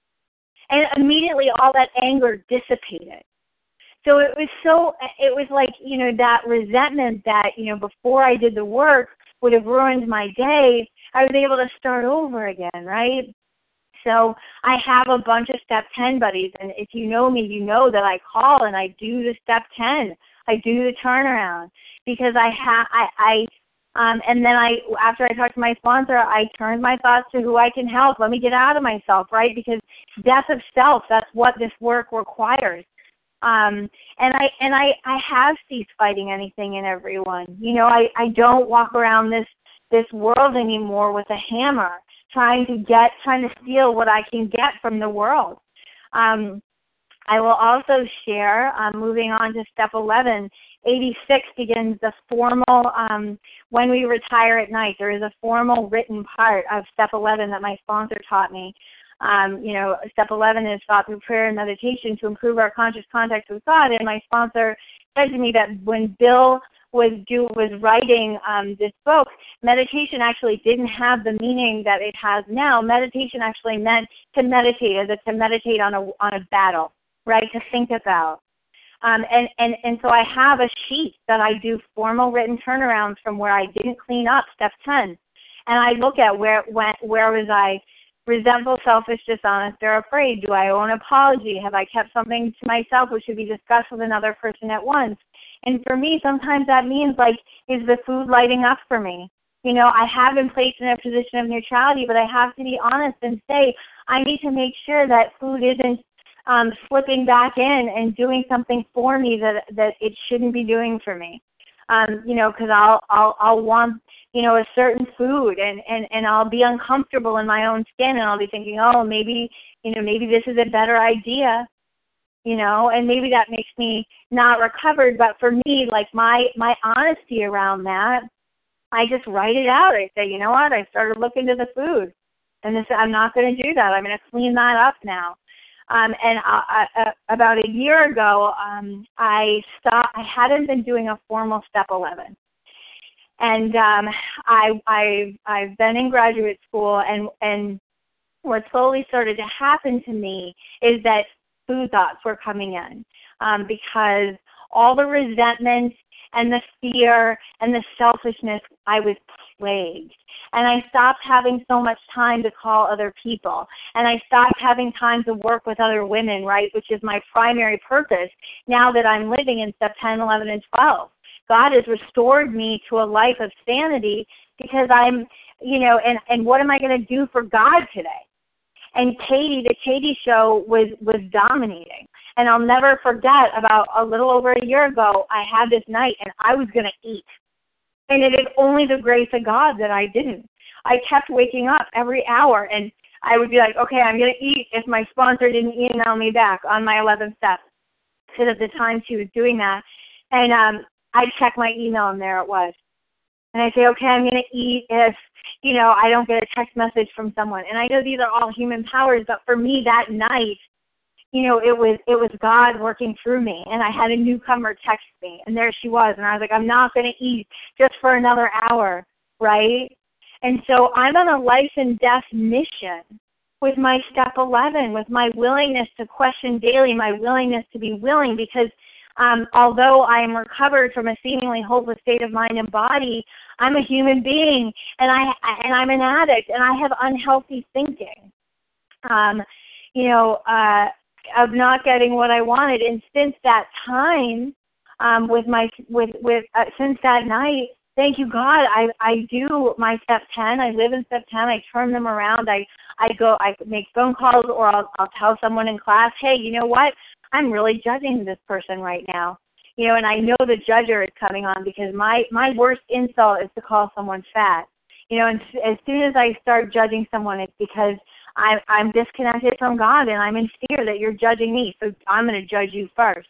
And immediately all that anger dissipated. So it was so, it was like, you know, that resentment that, you know, before I did the work would have ruined my day, I was able to start over again, right? So I have a bunch of step ten buddies, and if you know me, you know that I call and I do the step ten. I do the turnaround because I have, I, I, um, and then I, after I talked to my sponsor, I turned my thoughts to who I can help. Let me get out of myself, right? Because death of self, that's what this work requires. Um, and I and I, I have ceased fighting anything and everyone. You know, I, I don't walk around this this world anymore with a hammer, trying to get, trying to steal what I can get from the world. Um, I will also share, um, moving on to step eleven, eighty-six begins the formal, um, when we retire at night, there is a formal written part of step eleven that my sponsor taught me. Um, you know, step eleven is thought through prayer and meditation to improve our conscious contact with God. And my sponsor said to me that when Bill was do was writing um, this book, meditation actually didn't have the meaning that it has now. Meditation actually meant to meditate, as if to meditate on a on a battle, right? To think about. Um, and, and, and so I have a sheet that I do formal written turnarounds from where I didn't clean up, step ten. And I look at where went, where was I resentful, selfish, dishonest, or afraid? Do I owe an apology? Have I kept something to myself which should be discussed with another person at once? And for me, sometimes that means, like, is the food lighting up for me? You know, I have been placed in a position of neutrality, but I have to be honest and say, I need to make sure that food isn't um, slipping back in and doing something for me that that it shouldn't be doing for me. Um, you know, because I'll, I'll, I'll want, you know, a certain food, and, and, and I'll be uncomfortable in my own skin, and I'll be thinking, oh, maybe, you know, maybe this is a better idea, you know, and maybe that makes me not recovered. But for me, like, my, my honesty around that, I just write it out. I say, you know what, I started looking to the food, and this, I'm not going to do that. I'm going to clean that up now. Um, and I, I, about a year ago, um, I stopped. I hadn't been doing a formal step eleven. And um, I, I, I've been in graduate school, and, and what slowly started to happen to me is that food thoughts were coming in um, because all the resentment and the fear and the selfishness, I was plagued. And I stopped having so much time to call other people. And I stopped having time to work with other women, right, which is my primary purpose now that I'm living in step ten, eleven, and twelve. God has restored me to a life of sanity because I'm, you know, and, and what am I going to do for God today? And Katie, the Katie show was, was dominating. And I'll never forget, about a little over a year ago, I had this night and I was going to eat. And it is only the grace of God that I didn't. I kept waking up every hour, and I would be like, okay, I'm going to eat if my sponsor didn't email me back on my eleventh step. Because at the time she was doing that. And um, I'd check my email, and there it was. And I'd say, okay, I'm going to eat if, you know, I don't get a text message from someone. And I know these are all human powers, but for me that night, you know, it was it was God working through me. And I had a newcomer text me, and there she was. And I was like, I'm not going to eat just for another hour, right? And so I'm on a life and death mission with my step eleven, with my willingness to question daily, my willingness to be willing, because um, although I am recovered from a seemingly hopeless state of mind and body, I'm a human being, and, I, and I'm an addict, and I have unhealthy thinking. Um, you know, uh, of not getting what I wanted. And since that time, um, with my with with uh, since that night, thank you God, I I do my step ten. I live in step ten. I turn them around. I I go. I make phone calls, or I'll I'll tell someone in class, hey, you know what? I'm really judging this person right now. You know, and I know the judger is coming on, because my my worst insult is to call someone fat. You know, and as soon as I start judging someone, it's because I'm, I'm disconnected from God, and I'm in fear that you're judging me, so I'm going to judge you first.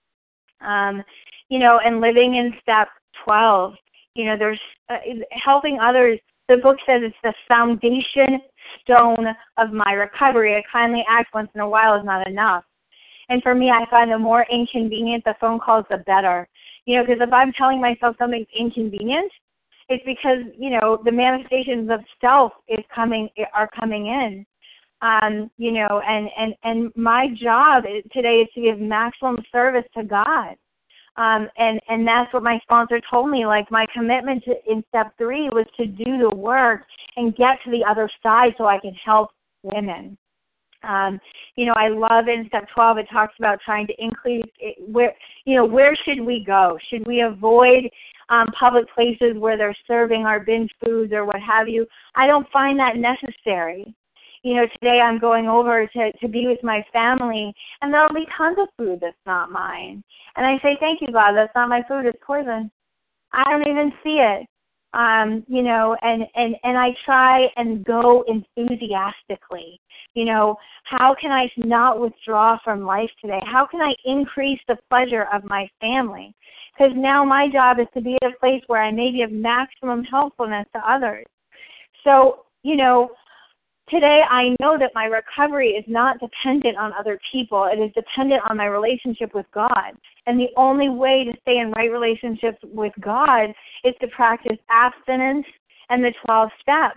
Um, you know, and living in step twelve, you know, there's uh, helping others. The book says it's the foundation stone of my recovery. A kindly act once in a while is not enough. And for me, I find the more inconvenient the phone calls, the better. You know, because if I'm telling myself something's inconvenient, it's because, you know, the manifestations of self is coming are coming in. Um, you know, and, and, and my job today is to give maximum service to God. Um, and, and that's what my sponsor told me. Like, my commitment to, in step three was to do the work and get to the other side so I can help women. Um, you know, I love in step twelve, it talks about trying to increase it, where, you know, where should we go? Should we avoid um, public places where they're serving our binge foods or what have you? I don't find that necessary. You know, today I'm going over to, to be with my family, and there'll be tons of food that's not mine. And I say, thank you, God, that's not my food, it's poison. I don't even see it. Um, you know, and, and, and I try and go enthusiastically. You know, how can I not withdraw from life today? How can I increase the pleasure of my family? Because now my job is to be at a place where I may be of maximum helpfulness to others. So, you know, today I know that my recovery is not dependent on other people. It is dependent on my relationship with God. And the only way to stay in right relationships with God is to practice abstinence and the twelve steps.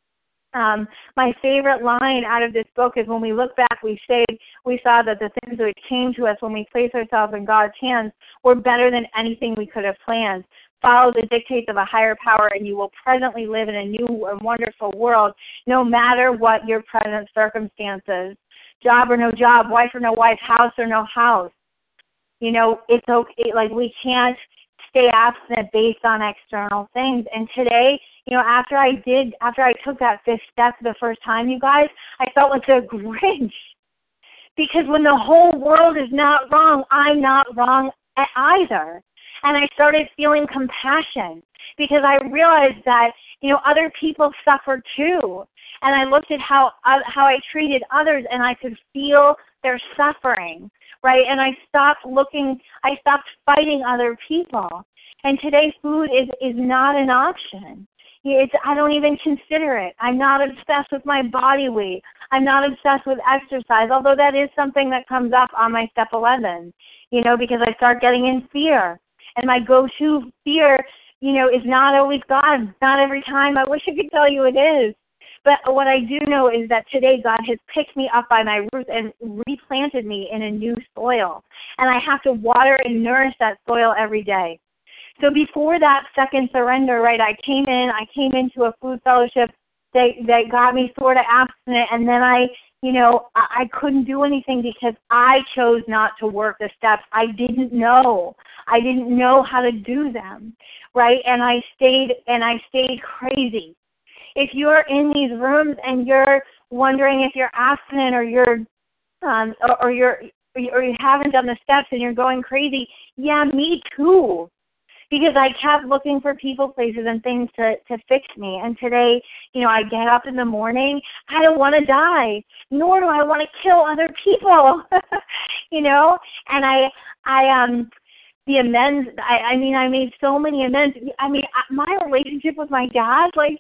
Um, my favorite line out of this book is, when we look back, we say we saw that the things that came to us when we place ourselves in God's hands were better than anything we could have planned. Follow the dictates of a higher power, and you will presently live in a new and wonderful world, no matter what your present circumstances. Job or no job, wife or no wife, house or no house. You know, it's okay. Like, we can't stay abstinent based on external things. And today, you know, after I did, after I took that fifth step for the first time, you guys, I felt like the Grinch. Because when the whole world is not wrong, I'm not wrong either. And I started feeling compassion, because I realized that, you know, other people suffer too. And I looked at how uh, how I treated others, and I could feel their suffering, right? And I stopped looking, I stopped fighting other people. And today, food is, is not an option. It's, I don't even consider it. I'm not obsessed with my body weight. I'm not obsessed with exercise, although that is something that comes up on my step eleven, you know, because I start getting in fear. And my go-to fear, you know, is not always God. Not every time. I wish I could tell you it is. But what I do know is that today God has picked me up by my roots and replanted me in a new soil. And I have to water and nourish that soil every day. So before that second surrender, right, I came in, I came into a food fellowship that, that got me sort of abstinent, and then I, you know, I, I couldn't do anything because I chose not to work the steps. I didn't know. I didn't know how to do them, right? And I stayed, and I stayed crazy. If you're in these rooms and you're wondering if you're abstinent or you're, um, or, or you're, or you haven't done the steps and you're going crazy, yeah, me too. Because I kept looking for people, places, and things to, to fix me. And today, you know, I get up in the morning, I don't want to die, nor do I want to kill other people, you know. And I, I, um, the amends, I, I mean, I made so many amends. I mean, my relationship with my dad, like,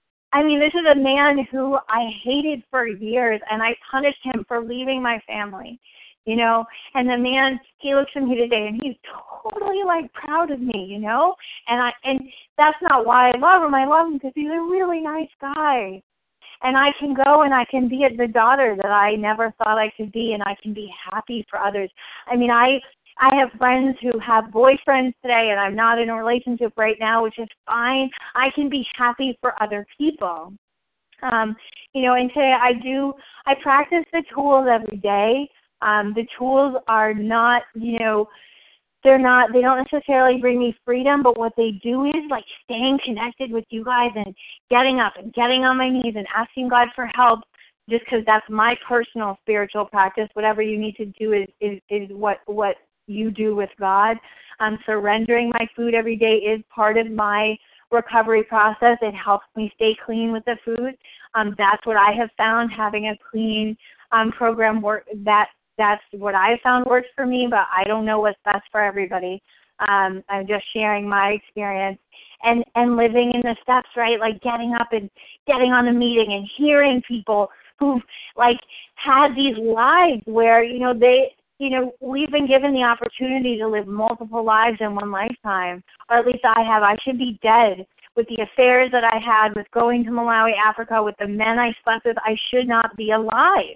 I mean, this is a man who I hated for years, and I punished him for leaving my family. You know, and the man, he looks at me today, and he's totally, like, proud of me, you know, and I and that's not why I love him. I love him because he's a really nice guy, and I can go and I can be the daughter that I never thought I could be, and I can be happy for others. I mean, I I have friends who have boyfriends today, and I'm not in a relationship right now, which is fine. I can be happy for other people. Um, you know, and today I do, I practice the tools every day. Um, the tools are not, you know, they're not, they don't necessarily bring me freedom, but what they do is like staying connected with you guys and getting up and getting on my knees and asking God for help, just because that's my personal spiritual practice. Whatever you need to do is, is, is what, what you do with God. Um, surrendering my food every day is part of my recovery process. It helps me stay clean with the food. Um, that's what I have found, having a clean um, program work. That that's what I found works for me, but I don't know what's best for everybody. Um, I'm just sharing my experience and and living in the steps, right? Like getting up and getting on a meeting and hearing people who've like had these lives where, you know, they. You know, we've been given the opportunity to live multiple lives in one lifetime, or at least I have. I should be dead with the affairs that I had, with going to Malawi, Africa, with the men I slept with. I should not be alive.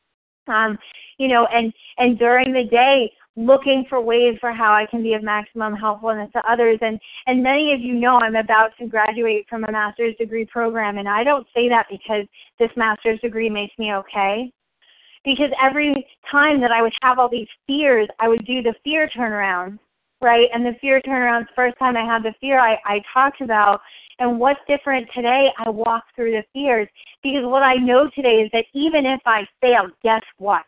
Um, you know, and, and during the day, looking for ways for how I can be of maximum helpfulness to others. And, and many of you know I'm about to graduate from a master's degree program, and I don't say that because this master's degree makes me okay. Because every time that I would have all these fears, I would do the fear turnaround, right? And the fear turnaround, the first time I had the fear, I, I talked about, and what's different today, I walk through the fears. Because what I know today is that even if I fail, guess what?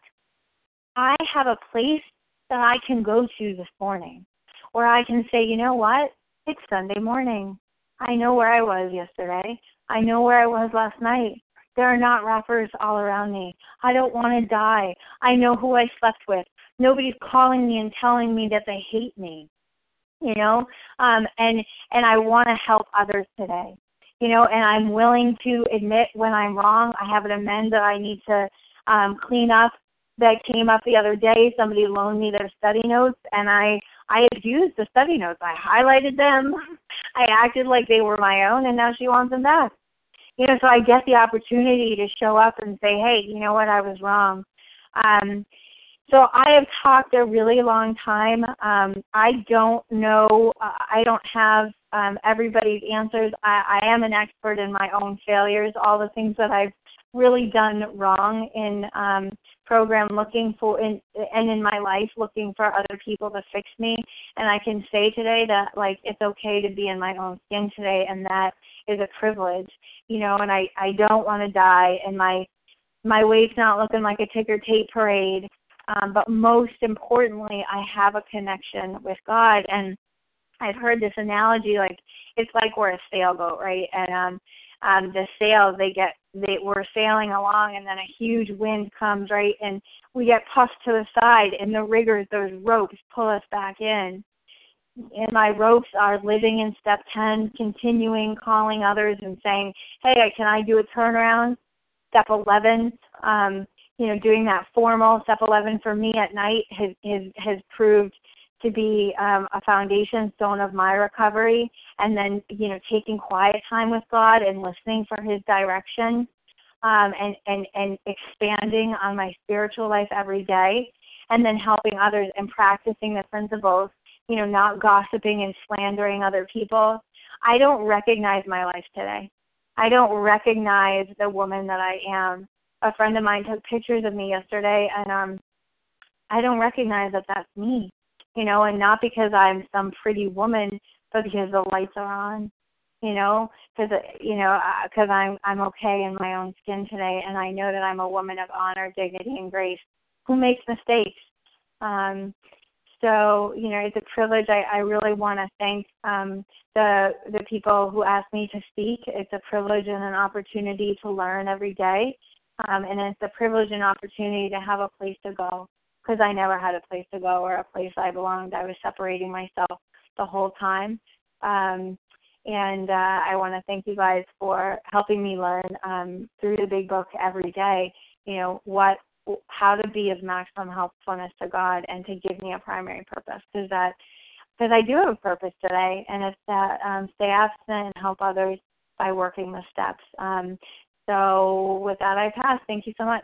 I have a place that I can go to this morning where I can say, you know what? It's Sunday morning. I know where I was yesterday. I know where I was last night. There are not rappers all around me. I don't want to die. I know who I slept with. Nobody's calling me and telling me that they hate me, you know, um, and and I want to help others today, you know, and I'm willing to admit when I'm wrong. I have an amend that I need to um, clean up that came up the other day. Somebody loaned me their study notes, and I, I abused the study notes. I highlighted them. I acted like they were my own, and now she wants them back. You know, so I get the opportunity to show up and say, hey, you know what, I was wrong. Um, so I have talked a really long time. Um, I don't know, uh, I don't have um, everybody's answers. I, I am an expert in my own failures, all the things that I've really done wrong in um, program looking for, in, and in my life looking for other people to fix me. And I can say today that, like, it's okay to be in my own skin today, and that is a privilege. You know, and I, I don't want to die, and my my weight's not looking like a ticker tape parade. Um, but most importantly, I have a connection with God. And I've heard this analogy, like it's like we're a sailboat, right? And um, um, the sails, they get, they we're sailing along, and then a huge wind comes, right? And we get puffed to the side, and the riggers, those ropes, pull us back in. And my ropes are living in step ten, continuing, calling others and saying, hey, can I do a turnaround? Step eleven, um, you know, doing that formal. Step eleven for me at night has, has, has proved to be um, a foundation stone of my recovery. And then, you know, taking quiet time with God and listening for his direction, um, and, and, and expanding on my spiritual life every day, and then helping others and practicing the principles, you know, not gossiping and slandering other people. I don't recognize my life today. I don't recognize the woman that I am. A friend of mine took pictures of me yesterday, and um, I don't recognize that that's me, you know, and not because I'm some pretty woman, but because the lights are on, you know, because, you know, because I'm, I'm okay in my own skin today, and I know that I'm a woman of honor, dignity, and grace who makes mistakes. Um, So, you know, it's a privilege. I, I really want to thank um, the the people who asked me to speak. It's a privilege and an opportunity to learn every day. Um, and it's a privilege and opportunity to have a place to go, because I never had a place to go or a place I belonged. I was separating myself the whole time. Um, and uh, I want to thank you guys for helping me learn um, through the big book every day, you know, what how to be of maximum helpfulness to God and to give me a primary purpose, because that because I do have a purpose today, and it's that um, stay abstinent and help others by working the steps. Um, so with that, I pass. Thank you so much.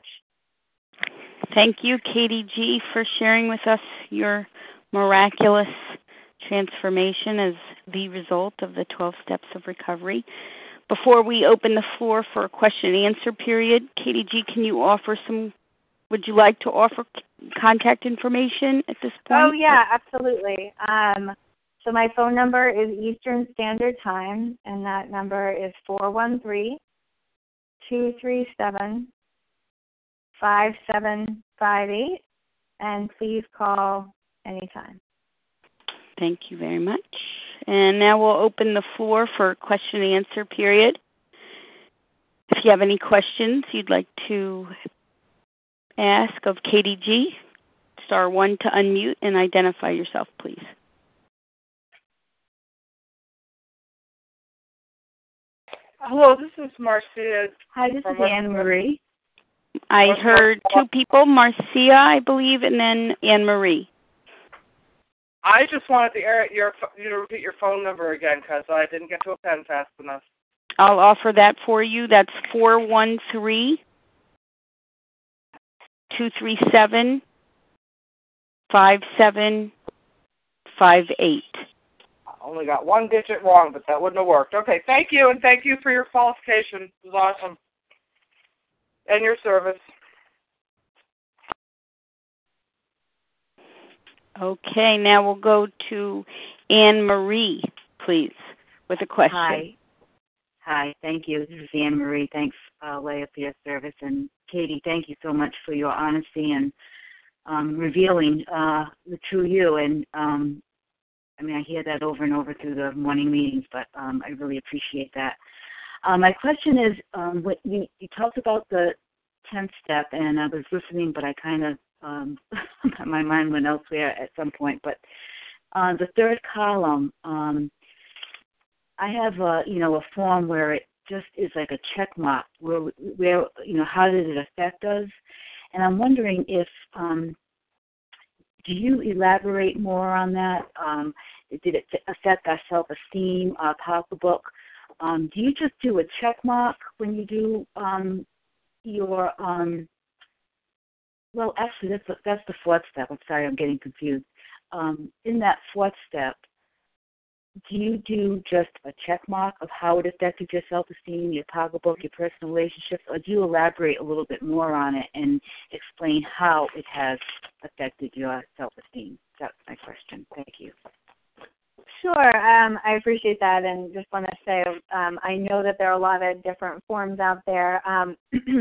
Thank you, Katie G., for sharing with us your miraculous transformation as the result of the twelve steps of recovery. Before we open the floor for a question and answer period, Katie G., can you offer some Would you like to offer c- contact information at this point? Oh, yeah, absolutely. Um, so my phone number is Eastern Standard Time, and that number is four one three, two three seven, five seven five eight, and please call anytime. Thank you very much. And now we'll open the floor for question and answer period. If you have any questions you'd like to ask of Katie G, star one to unmute and identify yourself, please. Hello, this is Marcia. Hi, this is Anne Marie. I heard two people, Marcia, I believe, and then Anne Marie. I just wanted to air your, you to repeat your phone number again because I didn't get to a pen fast enough. I'll offer that for you. That's four one three, two three seven, five seven five eight. I only got one digit wrong, but that wouldn't have worked. Okay, thank you, and thank you for your qualification. It was awesome. And your service. Okay, now we'll go to Anne Marie, please, with a question. Hi. Hi, thank you. This is Anne Marie. Thanks, uh, Leah, for your service. And Katie, thank you so much for your honesty and um, revealing uh, the true you. And um, I mean, I hear that over and over through the morning meetings, but um, I really appreciate that. Uh, my question is, um, what you, you talked about the tenth step, and I was listening, but I kind of, um, my mind went elsewhere at some point. But uh, the third column, um, I have a, you know, a form where it just is like a check mark, where, where you know, how did it affect us? And I'm wondering if, um, do you elaborate more on that? Um, did it affect our self-esteem, our pocketbook? Um, do you just do a check mark when you do um, your, um, well, actually, that's the, that's the fourth step. I'm sorry, I'm getting confused. Um, in that fourth step, do you do just a check mark of how it affected your self-esteem, your pocketbook, your personal relationships, or do you elaborate a little bit more on it and explain how it has affected your self-esteem? That's my question. Thank you. Sure. Um, I appreciate that, and just want to say um, I know that there are a lot of different forms out there. Um,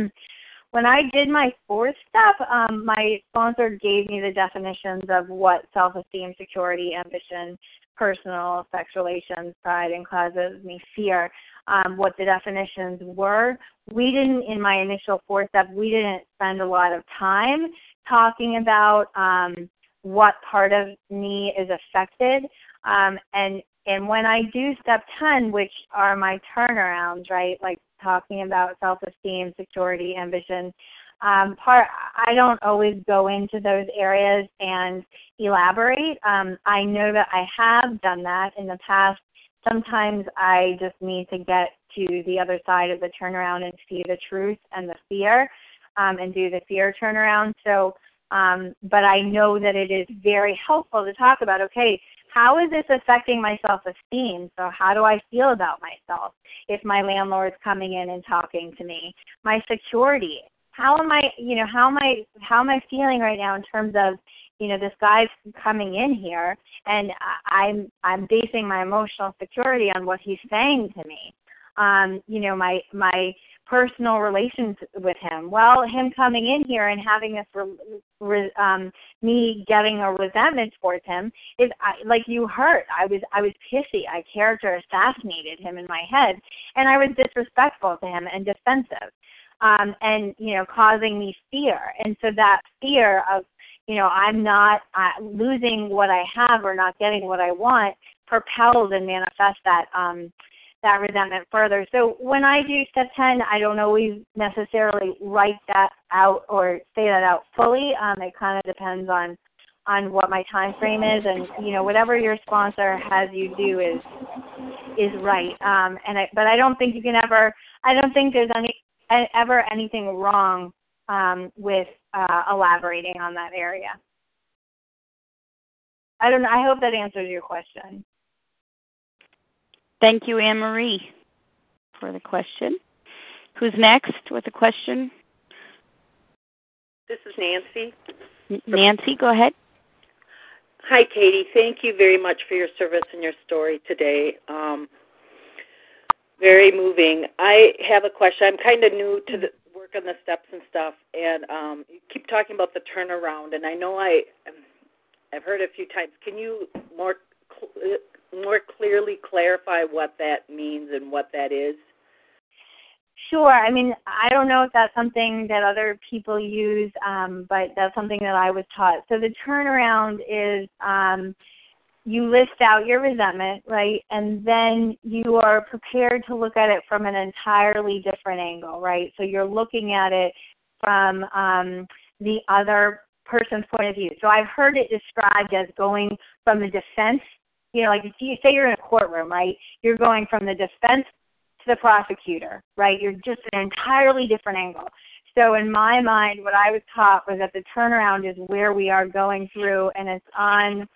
when I did my fourth step, um, my sponsor gave me the definitions of what self-esteem, security, ambition, personal, sex relations, pride, and causes me fear, um, what the definitions were. We didn't, in my initial fourth step, we didn't spend a lot of time talking about um, what part of me is affected. Um, and and when I do step ten, which are my turnarounds, right, like talking about self-esteem, security, ambition, um, part I don't always go into those areas and elaborate. Um, I know that I have done that in the past. Sometimes I just need to get to the other side of the turnaround and see the truth and the fear um, and do the fear turnaround. So, um, but I know that it is very helpful to talk about, okay, how is this affecting my self-esteem? So how do I feel about myself if my landlord's coming in and talking to me? My security, how am I, you know, how am I, how am I feeling right now in terms of, you know, this guy's coming in here and I'm, I'm basing my emotional security on what he's saying to me. Um, you know, my, my personal relations with him. Well, him coming in here and having this, re, re, um, me getting a resentment towards him is I, like you heard. I was, I was pissy. I character assassinated him in my head, and I was disrespectful to him and defensive, um, and you know, causing me fear. And so that fear of, you know, I'm not uh, losing what I have or not getting what I want propels and manifests that. Um, that resentment further. So when I do step ten, I don't always necessarily write that out or say that out fully. Um, it kind of depends on on what my time frame is, and you know, whatever your sponsor has you do is is right. Um, and I, but I don't think you can ever. I don't think there's any ever anything wrong um, with uh, elaborating on that area. I don't know. I hope that answers your question. Thank you, Anne Marie, for the question. Who's next with a question? This is Nancy. Nancy, go ahead. Hi, Katie. Thank you very much for your service and your story today. Um, very moving. I have a question. I'm kind of new to the work on the steps and stuff, and um, you keep talking about the turnaround, and I know I, I've heard it a few times. Can you more cl- more clearly clarify what that means and what that is? Sure. I mean, I don't know if that's something that other people use, um, but that's something that I was taught. So the turnaround is um, you list out your resentment, right, and then you are prepared to look at it from an entirely different angle, right? So you're looking at it from um, the other person's point of view. So I've heard it described as going from the defense, you know, like if you say you're in a courtroom, right, you're going from the defense to the prosecutor, right? You're just an entirely different angle. So in my mind, what I was taught was that the turnaround is where we are going through, and it's on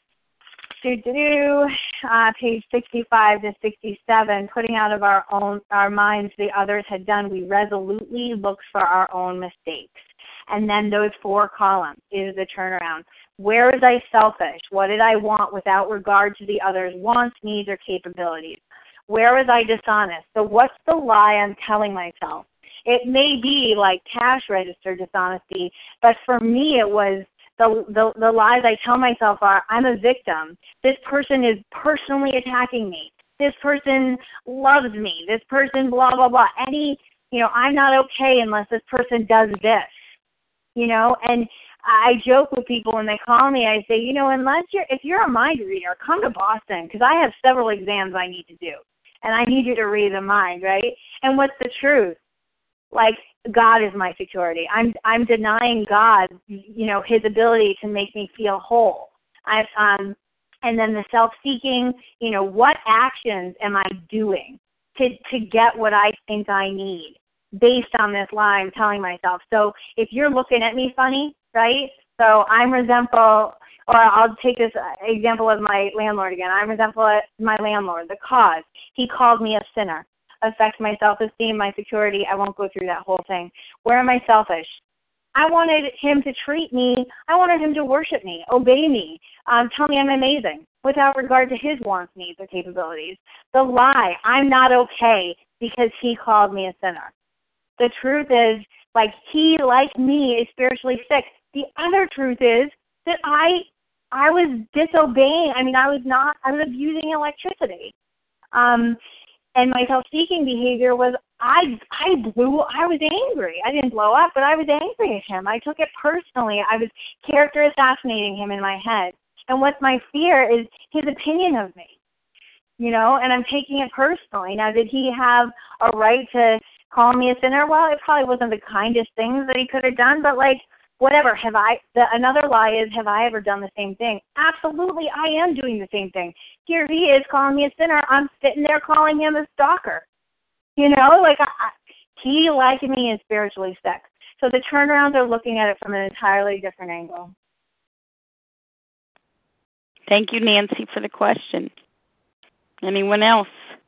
do uh, page sixty-five to sixty-seven, putting out of our own our minds the others had done. We resolutely looked for our own mistakes. And then those four columns is the turnaround. Where was I selfish? What did I want without regard to the other's wants, needs, or capabilities? Where was I dishonest? So what's the lie I'm telling myself? It may be like cash register dishonesty, but for me it was the, the, the lies I tell myself are, I'm a victim. This person is personally attacking me. This person loves me. This person blah, blah, blah. Any, you know, I'm not okay unless this person does this, you know, and I joke with people when they call me. I say, you know, unless you're, if you're a mind reader, come to Boston because I have several exams I need to do. And I need you to read the mind, right? And what's the truth? Like, God is my security. I'm I'm denying God, you know, his ability to make me feel whole. I um, and then the self-seeking, you know, what actions am I doing to to get what I think I need based on this lie I'm telling myself? So if you're looking at me funny, right? So I'm resentful. Or I'll take this example of my landlord again. I'm resentful at my landlord. The cause, he called me a sinner. Affects my self-esteem, my security. I won't go through that whole thing. Where am I selfish? I wanted him to treat me. I wanted him to worship me, obey me, um, tell me I'm amazing without regard to his wants, needs, or capabilities. The lie, I'm not okay because he called me a sinner. The truth is, like, he, like me, is spiritually sick. The other truth is that I I was disobeying. I mean, I was not, I was abusing electricity. Um, and my self-seeking behavior was, I I blew, I was angry. I didn't blow up, but I was angry at him. I took it personally. I was character assassinating him in my head. And what's my fear is his opinion of me, you know, and I'm taking it personally. Now, did he have a right to call me a sinner? Well, it probably wasn't the kindest things that he could have done, but like, whatever, have I, the, another lie is, have I ever done the same thing? Absolutely, I am doing the same thing. Here he is calling me a sinner. I'm sitting there calling him a stalker. You know, like, I, I, he, like me, is spiritually sick. So the turnarounds are looking at it from an entirely different angle. Thank you, Nancy, for the question. Anyone else?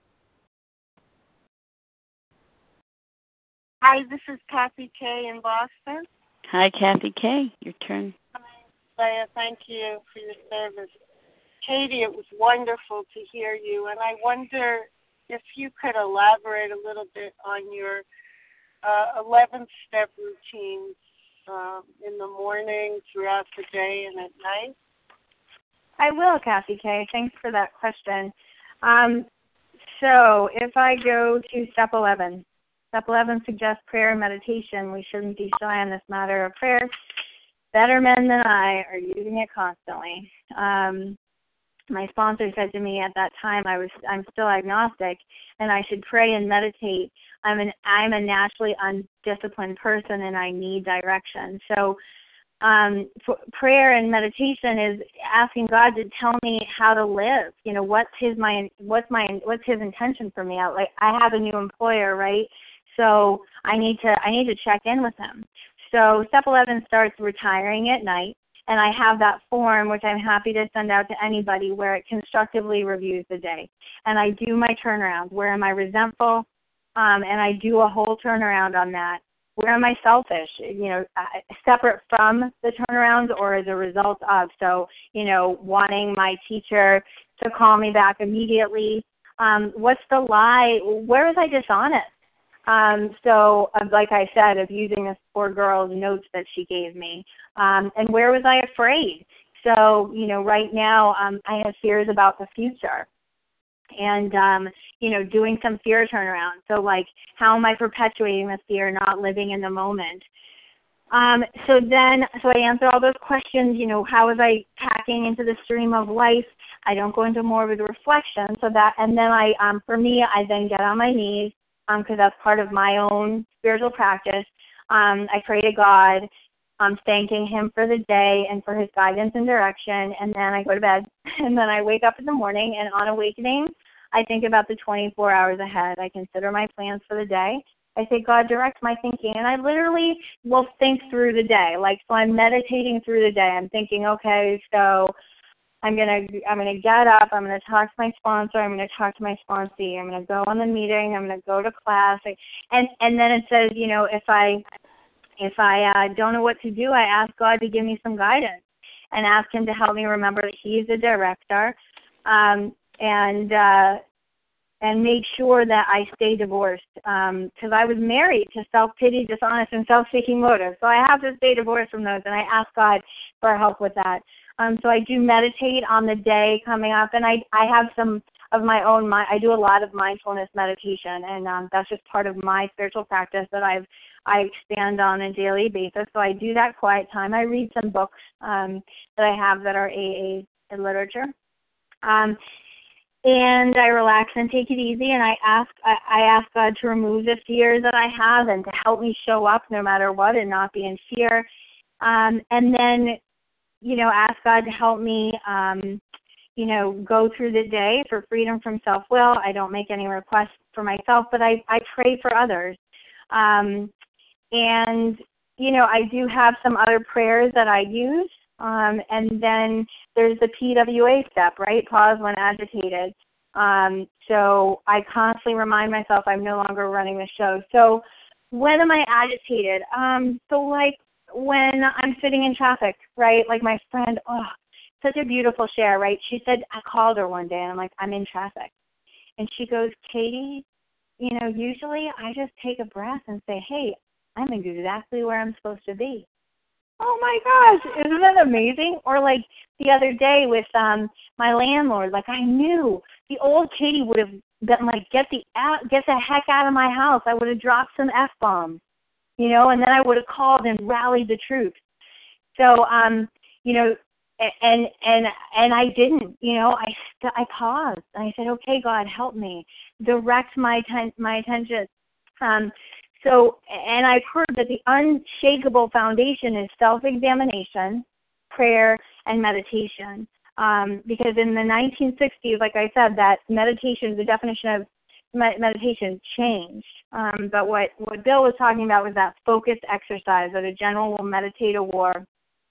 Hi, this is Kathy Kay in Boston. Hi, Kathy Kay. Your turn. Hi, Leah. Thank you for your service. Katie, it was wonderful to hear you, and I wonder if you could elaborate a little bit on your uh, eleven-step routines um, in the morning, throughout the day, and at night. I will, Kathy Kay. Thanks for that question. Um, so if I go to step eleven, Step eleven suggests prayer and meditation. We shouldn't be shy on this matter of prayer. Better men than I are using it constantly. Um, my sponsor said to me at that time, I was I'm still agnostic, and I should pray and meditate. I'm an I'm a naturally undisciplined person, and I need direction. So, um, prayer and meditation is asking God to tell me how to live. You know, what's his my what's my what's his intention for me? I, like I have a new employer, right? So I need to I need to check in with him. So step eleven starts retiring at night, and I have that form, which I'm happy to send out to anybody, where it constructively reviews the day. And I do my turnaround. Where am I resentful? Um, and I do a whole turnaround on that, where am I selfish, you know, uh, separate from the turnarounds or as a result of? So, you know, wanting my teacher to call me back immediately. Um, what's the lie? Where was I dishonest? Um, so, uh, like I said, of using this poor girl's notes that she gave me. Um, and where was I afraid? So, you know, right now um, I have fears about the future. And, um, you know, doing some fear turnaround. So, like, how am I perpetuating the fear, not living in the moment? Um, so then, so I answer all those questions, you know, how was I packing into the stream of life? I don't go into more of a reflection. So that, and then I, um, for me, I then get on my knees because um, that's part of my own spiritual practice. Um, I pray to God, um, thanking him for the day and for his guidance and direction. And then I go to bed and then I wake up in the morning, and on awakening, I think about the twenty-four hours ahead. I consider my plans for the day. I say, God, direct my thinking. And I literally will think through the day. Like, so I'm meditating through the day. I'm thinking, okay, so I'm going to I'm gonna get up. I'm going to talk to my sponsor. I'm going to talk to my sponsee. I'm going to go on the meeting. I'm going to go to class. And and then it says, you know, if I, if I uh, don't know what to do, I ask God to give me some guidance and ask him to help me remember that he's the director. Um and uh, and make sure that I stay divorced because um, I was married to self-pity, dishonest, and self-seeking motives. So I have to stay divorced from those, and I ask God for help with that. Um, so I do meditate on the day coming up, and I, I have some of my own, I do a lot of mindfulness meditation, and um, that's just part of my spiritual practice that I've I expand on a daily basis. So I do that quiet time. I read some books um, that I have that are A A literature. Um, And I relax and take it easy, and I ask I, I ask God to remove the fears that I have and to help me show up no matter what and not be in fear. Um, and then, you know, ask God to help me, um, you know, go through the day for freedom from self-will. I don't make any requests for myself, but I, I pray for others. Um, and, you know, I do have some other prayers that I use. Um, and then there's the P W A step, right? Pause when agitated. Um, so I constantly remind myself I'm no longer running the show. So when am I agitated? Um, so like when I'm sitting in traffic, right? Like my friend, oh, such a beautiful share, right? She said, I called her one day and I'm like, I'm in traffic. And she goes, Katie, you know, usually I just take a breath and say, hey, I'm exactly where I'm supposed to be. Oh my gosh, isn't that amazing? Or like the other day with um my landlord, like I knew the old Katie would have been like, get the out, get the heck out of my house. I would have dropped some F-bombs, you know, and then I would have called and rallied the troops. So, um, you know, and and and I didn't, you know, I st- I paused and I said, okay, God, help me, direct my ten- my attention. Um, So, and I've heard that the unshakable foundation is self-examination, prayer, and meditation. Um, because in the nineteen sixties, like I said, that meditation, the definition of meditation changed. Um, but what, what Bill was talking about was that focused exercise that a general will meditate a war.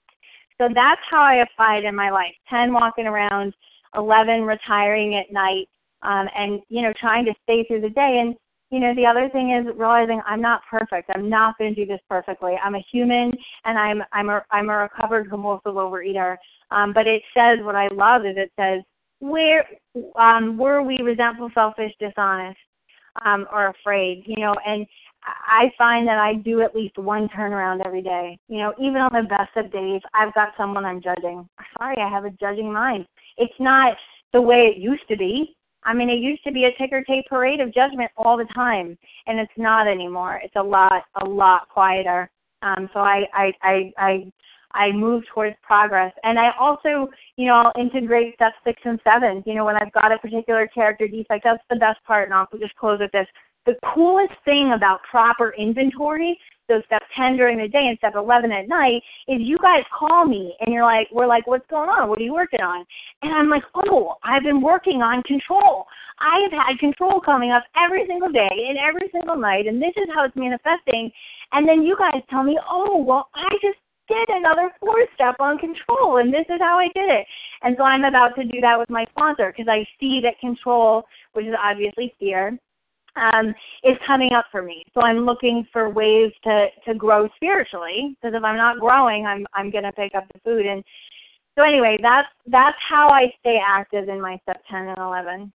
So that's how I apply it in my life. ten, walking around, eleven, retiring at night, um, and, you know, trying to stay through the day. And you know, the other thing is realizing I'm not perfect. I'm not going to do this perfectly. I'm a human, and I'm I'm a I'm a recovered compulsive overeater. Um, but it says what I love is it says where um, were we resentful, selfish, dishonest, um, or afraid? You know, and I find that I do at least one turnaround every day. You know, even on the best of days, I've got someone I'm judging. Sorry, I have a judging mind. It's not the way it used to be. I mean, it used to be a ticker tape parade of judgment all the time, and it's not anymore. It's a lot, a lot quieter. Um, so I, I, I, I, I move towards progress, and I also, you know, I'll integrate steps six and seven. You know, when I've got a particular character defect, that's the best part, and I'll just close with this. The coolest thing about proper inventory, so step ten during the day and step eleven at night, is you guys call me and you're like, we're like, what's going on? What are you working on? And I'm like, oh, I've been working on control. I have had control coming up every single day and every single night, and this is how it's manifesting. And then you guys tell me, oh, well, I just did another fourth step on control, and this is how I did it. And so I'm about to do that with my sponsor because I see that control, which is obviously fear, um, is coming up for me. So I'm looking for ways to, to grow spiritually, because if I'm not growing, I'm I'm going to pick up the food. And so anyway, that's that's how I stay active in my step ten and eleven.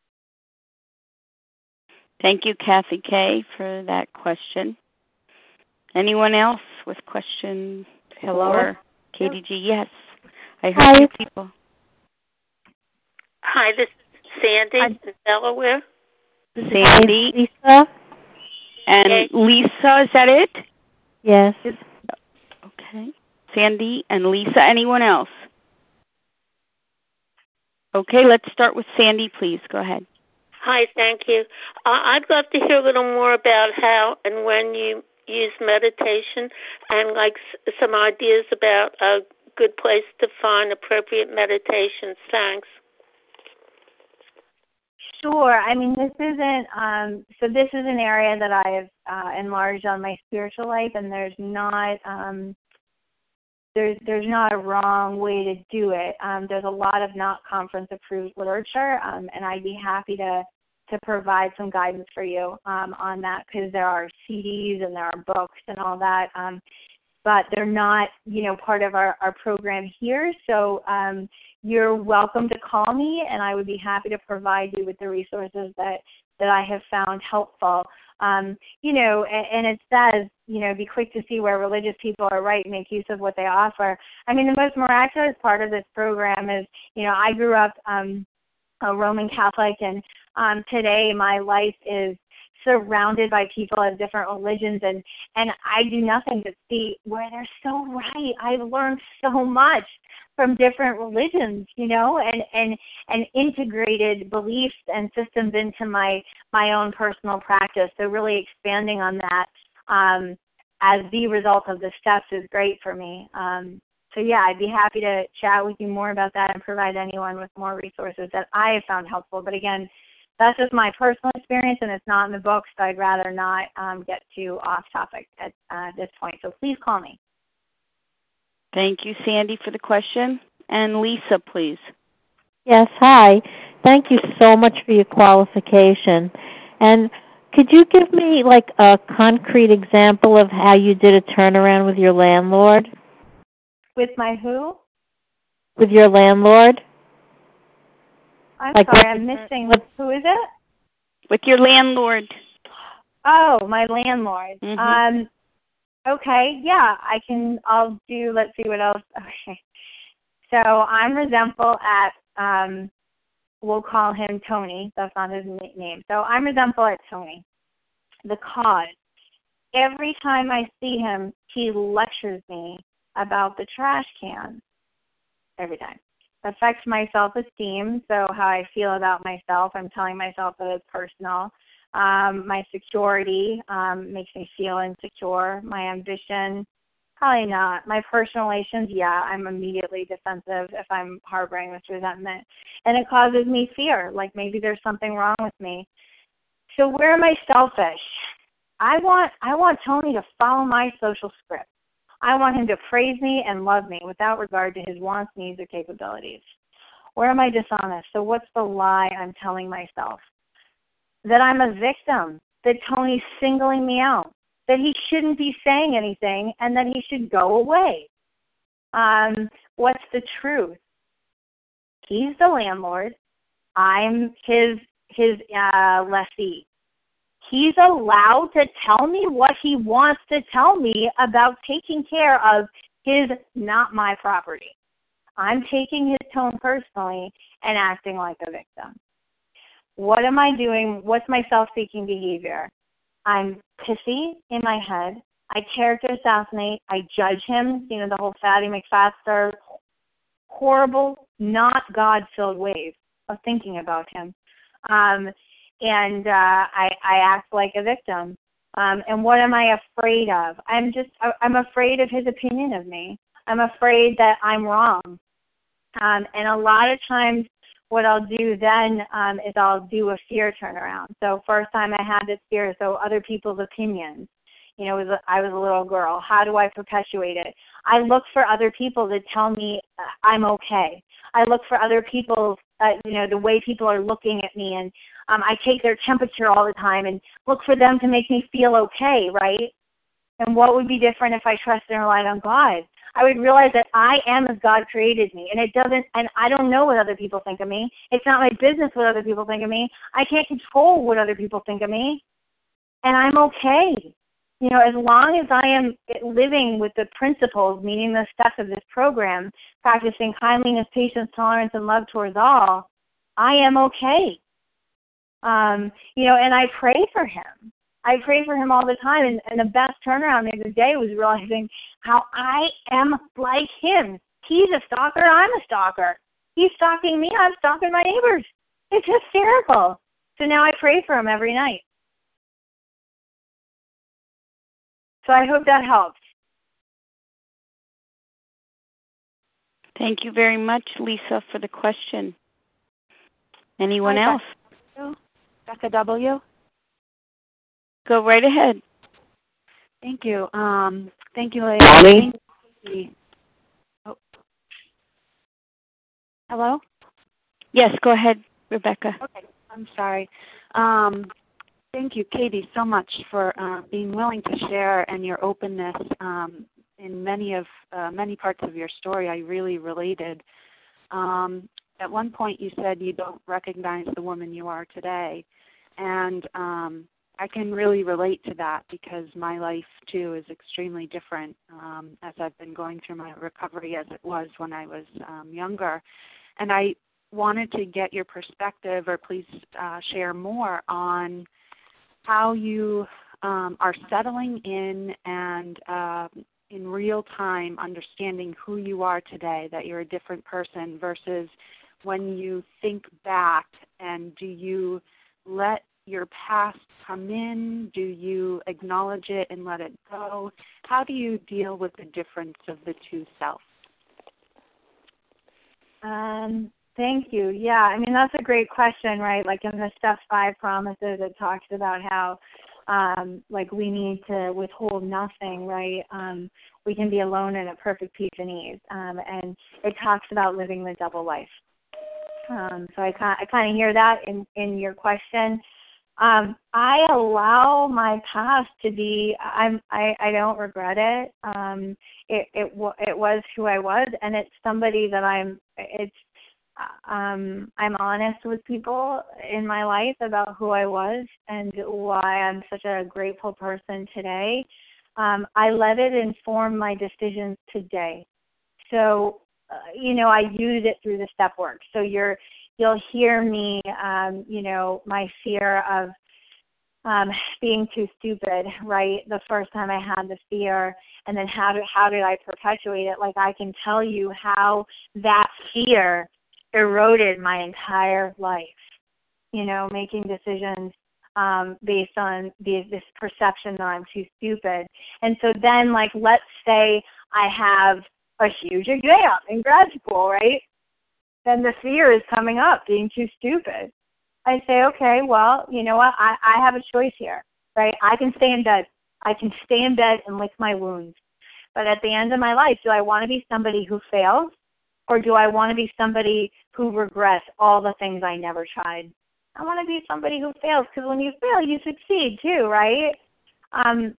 Thank you, Kathy K, for that question. Anyone else with questions? Hello? Or Katie G, yes. I heard Hi. you people. Hi, this is Sandy Hi. in Delaware. Sandy. Lisa? And Yes. Lisa, is that it? Yes. Okay. Sandy and Lisa. Anyone else? Okay, let's start with Sandy, please. Go ahead. Hi, thank you. Uh, I'd love to hear a little more about how and when you use meditation, and like s- some ideas about a good place to find appropriate meditations. Thanks. Sure. I mean, this isn't, um, so this is an area that I've uh, enlarged on my spiritual life, and there's not, um, there's there's not a wrong way to do it. Um, there's a lot of not conference approved literature, um, and I'd be happy to to provide some guidance for you um, on that, because there are C Ds and there are books and all that, um, but they're not, you know, part of our, our program here. So um, you're welcome to call me, and I would be happy to provide you with the resources that, that I have found helpful. Um, you know, and, and it says, you know, be quick to see where religious people are right and make use of what they offer. I mean, the most miraculous part of this program is, you know, I grew up um, a Roman Catholic, and um, today my life is surrounded by people of different religions, and, and I do nothing but see where they're so right. I've learned so much from different religions, you know, and, and, and integrated beliefs and systems into my, my own personal practice. So really expanding on that um, as the result of the steps is great for me. Um, so yeah, I'd be happy to chat with you more about that and provide anyone with more resources that I have found helpful. But again, that's just my personal experience, and it's not in the book, so I'd rather not um, get too off topic at uh, this point. So please call me. Thank you, Sandy, for the question. And Lisa, please. Yes, hi. Thank you so much for your qualification. And could you give me, like, a concrete example of how you did a turnaround with your landlord? With my who? With your landlord? I'm like sorry, what, I'm missing. what, who is it? With your landlord. Oh, my landlord. Mm-hmm. Um, okay, yeah, I can, I'll do, let's see what else. Okay. So I'm resentful at, um, we'll call him Tony. That's not his name. So I'm resentful at Tony because every time I see him, he lectures me about the trash can. Every time. It affects my self-esteem, so how I feel about myself. I'm telling myself that it's personal. Um, my security um, makes me feel insecure. My ambition, probably not. My personal relations, yeah, I'm immediately defensive if I'm harboring this resentment. And it causes me fear, like maybe there's something wrong with me. So where am I selfish? I want I want Tony to follow my social script. I want him to praise me and love me without regard to his wants, needs, or capabilities. Where am I dishonest? So what's the lie I'm telling myself? That I'm a victim, that Tony's singling me out, that he shouldn't be saying anything, and that he should go away. Um, what's the truth? He's the landlord. I'm his his uh, lessee. He's allowed to tell me what he wants to tell me about taking care of his, not my property. I'm taking his tone personally and acting like a victim. What am I doing? What's my self-seeking behavior? I'm pissy in my head. I character assassinate. I judge him. You know, the whole Fatty McFatster, horrible, not God-filled ways of thinking about him. Um, and uh, I, I act like a victim. Um, and what am I afraid of? I'm just, I'm afraid of his opinion of me. I'm afraid that I'm wrong. Um, and a lot of times what I'll do then um, is I'll do a fear turnaround. So first time I had this fear, so other people's opinions. You know, it was a, I was a little girl. How do I perpetuate it? I look for other people to tell me uh, I'm okay. I look for other people's, uh, you know, the way people are looking at me, and Um, I take their temperature all the time and look for them to make me feel okay, right? And what would be different if I trusted and relied on God? I would realize that I am as God created me, and it doesn't, and I don't know what other people think of me. It's not my business what other people think of me. I can't control what other people think of me, and I'm okay. You know, as long as I am living with the principles, meaning the steps of this program, practicing kindliness, patience, tolerance, and love towards all, I am okay. Um, you know, and I pray for him. I pray for him all the time, and, and the best turnaround the other day was realizing how I am like him. He's a stalker, I'm a stalker. He's stalking me, I'm stalking my neighbors. It's hysterical. So now I pray for him every night. So I hope that helps. Thank you very much, Lisa, for the question. Anyone Hi, else? Becca W. Go right ahead. Thank you. Um, thank you, Leah. Bonnie? Oh. Hello? Yes, go ahead, Rebecca. Okay, I'm sorry. Um, thank you, Katie, so much for uh, being willing to share and your openness um, in many of uh, many parts of your story. I really related. Um, at one point, you said you don't recognize the woman you are today, and um, I can really relate to that because my life, too, is extremely different um, as I've been going through my recovery as it was when I was um, younger. And I wanted to get your perspective, or please uh, share more on how you um, are settling in and uh, in real time understanding who you are today, that you're a different person, versus when you think back, and do you let your past come in? Do you acknowledge it and let it go? How do you deal with the difference of the two selves? Um, thank you. Yeah, I mean, that's a great question, right? Like in the Step five Promises, it talks about how, um, like, we need to withhold nothing, right? Um, we can be alone in a perfect peace and ease. Um, and it talks about living the double life. Um, so I, I kind of hear that in, in your question. Um, I allow my past to be. I'm. I, I don't regret it. Um, it. It. It was who I was, and it's somebody that I'm. It's. Um, I'm honest with people in my life about who I was and why I'm such a grateful person today. Um, I let it inform my decisions today. So, uh, you know, I use it through the step work. So you're. You'll hear me, um, you know, my fear of um, being too stupid, right? The first time I had the fear, and then how did, how did I perpetuate it? Like, I can tell you how that fear eroded my entire life, you know, making decisions um, based on the, this perception that I'm too stupid. And so then, like, let's say I have a huge exam in grad school, right? Then the fear is coming up, being too stupid. I say, okay, well, you know what? I, I have a choice here, right? I can stay in bed. I can stay in bed and lick my wounds. But at the end of my life, do I want to be somebody who fails, or do I want to be somebody who regrets all the things I never tried? I want to be somebody who fails, because when you fail, you succeed too, right? Um,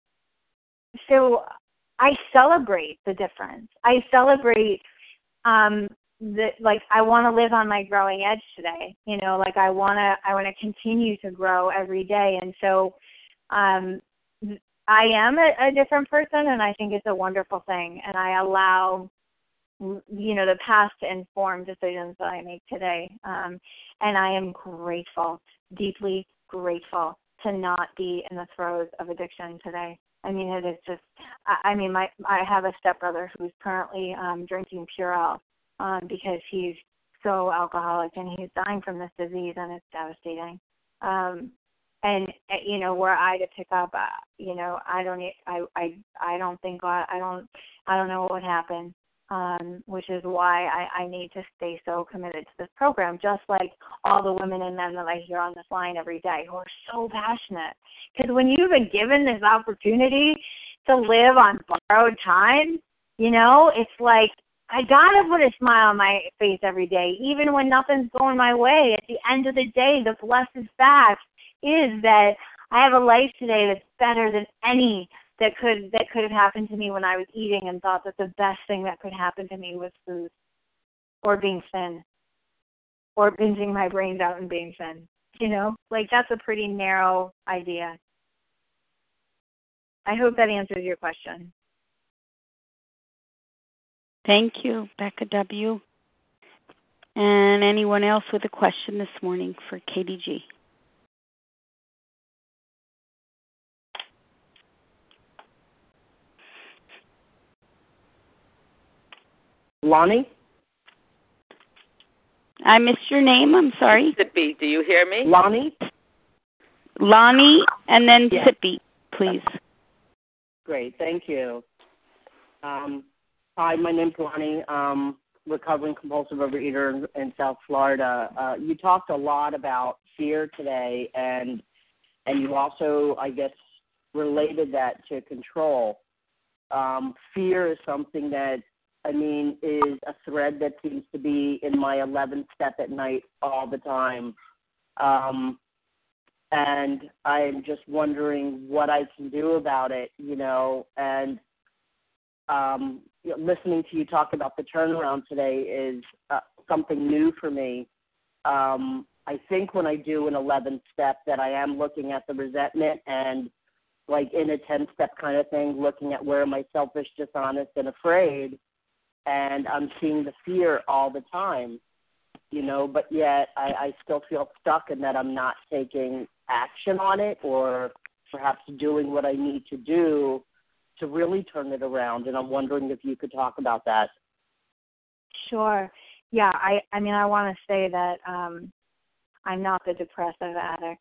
so I celebrate the difference. I celebrate um, that, like, I want to live on my growing edge today. You know, like I want to, I want to continue to grow every day. And so um, I am a, a different person, and I think it's a wonderful thing. And I allow, you know, the past to inform decisions that I make today. Um, and I am grateful, deeply grateful to not be in the throes of addiction today. I mean, it is just, I, I mean, my, I have a stepbrother who's currently um, drinking Purell. Um, because he's so alcoholic and he's dying from this disease, and it's devastating. Um, and you know, were I to pick up, uh, you know, I don't, I, I, I don't think I, I don't, I don't know what would happen. Um, which is why I, I need to stay so committed to this program, just like all the women and men that I hear on this line every day who are so passionate. Because when you've been given this opportunity to live on borrowed time, you know, it's like, I gotta put a smile on my face every day, even when nothing's going my way. At the end of the day, the blessed fact is that I have a life today that's better than any that could that could have happened to me when I was eating and thought that the best thing that could happen to me was food, or being thin, or binging my brains out and being thin. You know, like that's a pretty narrow idea. I hope that answers your question. Thank you, Becca W. And anyone else with a question this morning for Katie G? Lonnie? I missed your name. I'm sorry. Sippy, do you hear me? Lonnie? Lonnie, and then yes. Sippy, please. Great, thank you. Um, hi, my name's Lonnie. Um, recovering compulsive overeater in, in South Florida. Uh, you talked a lot about fear today, and and you also, I guess, related that to control. Um, fear is something that, I mean, is a thread that seems to be in my eleventh step at night all the time. Um, and I'm just wondering what I can do about it, you know, and um, you know, listening to you talk about the turnaround today is uh, something new for me. Um, I think when I do an eleventh step that I am looking at the resentment and, like in a ten-step kind of thing, looking at where am I selfish, dishonest, and afraid, and I'm seeing the fear all the time, you know, but yet I, I still feel stuck in that I'm not taking action on it or perhaps doing what I need to do to really turn it around. And I'm wondering if you could talk about that. Sure. Yeah, I, I mean, I want to say that um, I'm not the depressive addict.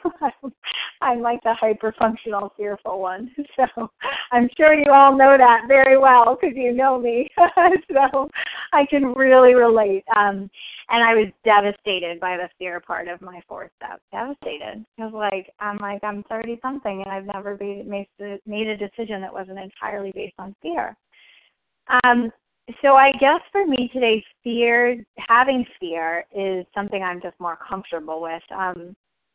I'm like the hyper-functional, fearful one. So I'm sure you all know that very well because you know me. So I can really relate. Um, and I was devastated by the fear part of my fourth step. Devastated. Because, like, I'm like, I'm thirty-something, and I've never made, made a decision that wasn't entirely based on fear. Um, so I guess for me today, fear, having fear is something I'm just more comfortable with. Um,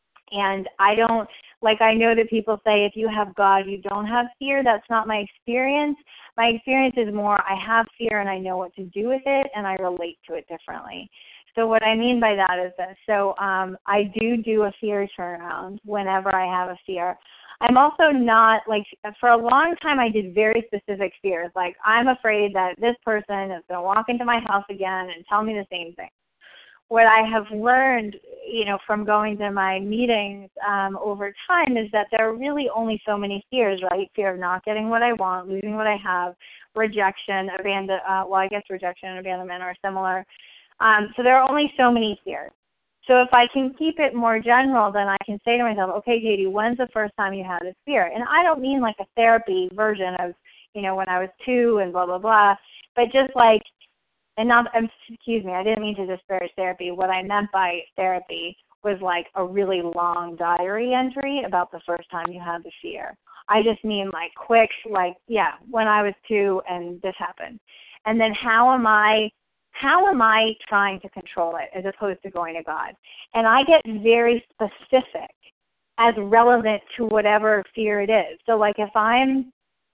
and I don't, like I know that people say if you have God, you don't have fear. That's not my experience. My experience is more I have fear and I know what to do with it and I relate to it differently. So what I mean by that is this. So um, I do do a fear turnaround whenever I have a fear. I'm also not, like, for a long time I did very specific fears. Like, I'm afraid that this person is going to walk into my house again and tell me the same thing. What I have learned, you know, from going to my meetings um, over time is that there are really only so many fears, right? Fear of not getting what I want, losing what I have, rejection, abandon. Uh, well, I guess rejection and abandonment are similar. Um, so there are only so many fears. So if I can keep it more general, then I can say to myself, okay, Katie, when's the first time you had this fear? And I don't mean like a therapy version of, you know, when I was two and blah, blah, blah, but just like, and not, excuse me, I didn't mean to disparage therapy. What I meant by therapy was like a really long diary entry about the first time you had the fear. I just mean like quick, like, yeah, when I was two and this happened. And then how am I How am I trying to control it as opposed to going to God? And I get very specific as relevant to whatever fear it is. So, like, if I'm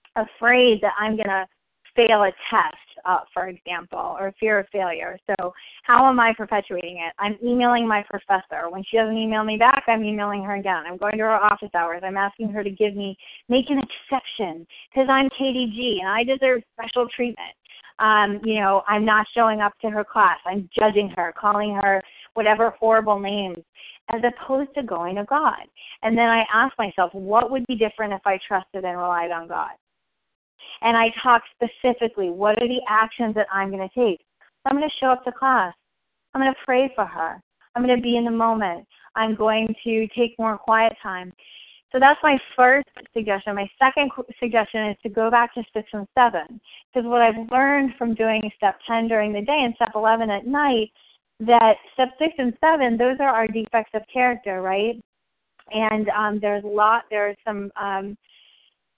afraid that I'm going to fail a test, uh, for example, or fear of failure. So how am I perpetuating it? I'm emailing my professor. When she doesn't email me back, I'm emailing her again. I'm going to her office hours. I'm asking her to give me, make an exception because I'm Katie G and I deserve special treatment. Um, you know, I'm not showing up to her class. I'm judging her, calling her whatever horrible names, as opposed to going to God. And then I ask myself, what would be different if I trusted and relied on God? And I talk specifically, what are the actions that I'm going to take? I'm going to show up to class. I'm going to pray for her. I'm going to be in the moment. I'm going to take more quiet time. So that's my first suggestion. My second suggestion is to go back to six and seven. Because what I've learned from doing step ten during the day and step eleven at night, that step six and seven, those are our defects of character, right? And um, there's a lot, there's some um,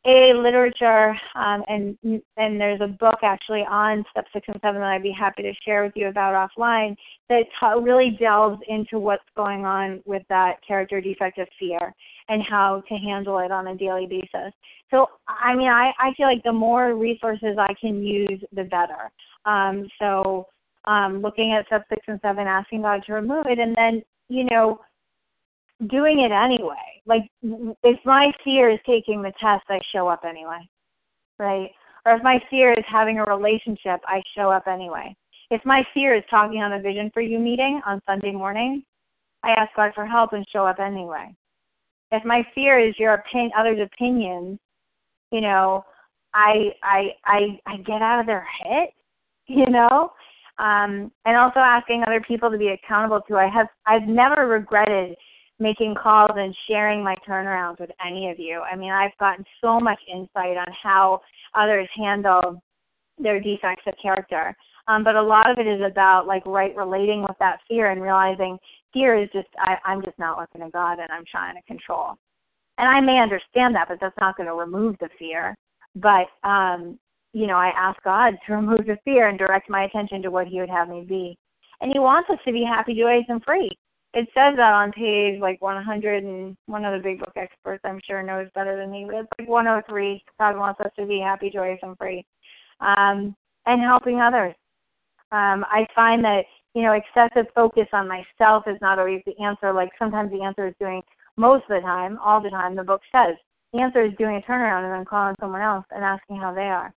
A A literature, um, and and there's a book actually on step six and seven that I'd be happy to share with you about offline that t- really delves into what's going on with that character defect of fear and how to handle it on a daily basis. So, I mean, I, I feel like the more resources I can use, the better. Um, so, um, looking at step six and seven, asking God to remove it, and then, you know, doing it anyway. Like, if my fear is taking the test, I show up anyway, right? Or if my fear is having a relationship, I show up anyway. If my fear is talking on a Vision for You meeting on Sunday morning, I ask God for help and show up anyway. If my fear is your opinion, others' opinions, you know, I I I I get out of their head, you know, um, and also asking other people to be accountable to. I have I've never regretted making calls and sharing my turnarounds with any of you. I mean, I've gotten so much insight on how others handle their defects of character. Um, but a lot of it is about, like, right relating with that fear and realizing fear is just, I, I'm just not looking at God and I'm trying to control. And I may understand that, but that's not going to remove the fear. But, um, you know, I ask God to remove the fear and direct my attention to what he would have me be. And he wants us to be happy, joyous, and free. It says that on page, like, one hundred, and one of the big book experts, I'm sure, knows better than me, but it's like one oh three. God wants us to be happy, joyous, and free. Um, and helping others. Um, I find that, you know, excessive focus on myself is not always the answer. Like, sometimes the answer is doing, most of the time, all the time, the book says, the answer is doing a turnaround and then calling someone else and asking how they are.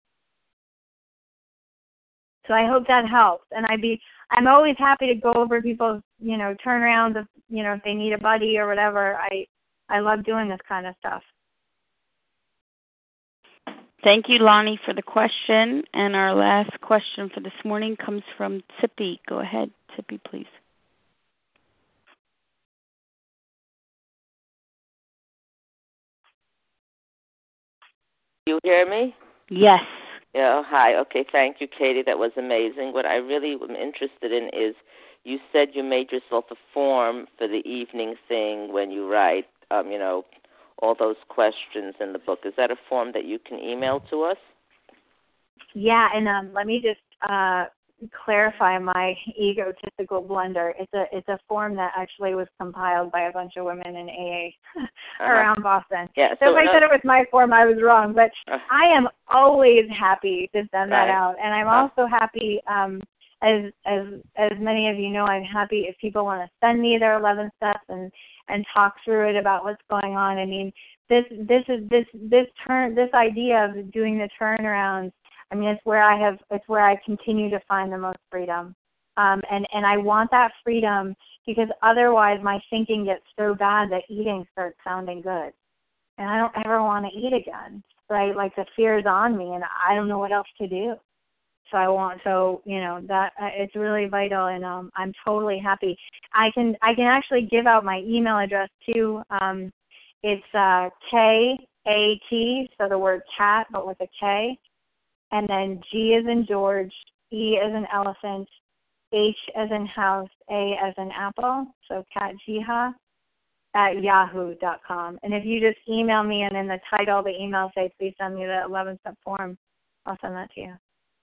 So I hope that helps. And I'd be, I'm always happy to go over people's, you know, turnarounds if, you know, if they need a buddy or whatever. I, I love doing this kind of stuff. Thank you, Lonnie, for the question. And our last question for this morning comes from Tippy. Go ahead, Tippy, please. You hear me? Yes. Yeah, hi. Okay, thank you, Katie. That was amazing. What I really am interested in is you said you made yourself a form for the evening thing when you write, um, you know, all those questions in the book. Is that a form that you can email to us? Yeah, and um, let me just uh, clarify my egotistical blunder. It's a it's a form that actually was compiled by a bunch of women in A A uh-huh. around Boston. Yeah, so, so if I said it was my form, I was wrong. But uh, I am always happy to send right. that out, and I'm uh, also happy. Um, as as as many of you know, I'm happy if people want to send me their eleven steps and and talk through it about what's going on. I mean, this this is this this turn this idea of doing the turnarounds. I mean, it's where I have, it's where I continue to find the most freedom. Um, and, and I want that freedom because otherwise my thinking gets so bad that eating starts sounding good. And I don't ever want to eat again, right? Like the fear is on me and I don't know what else to do. So I want, so, you know, that uh, it's really vital and um, I'm totally happy. I can, I can actually give out my email address too. Um, it's uh, K A T, so the word cat, but with a K. And then G as in George, E as in elephant, H as in house, A as in apple, so katjiha at yahoo dot com. And if you just email me and in the title of the email say, please send me the eleven-step form, I'll send that to you.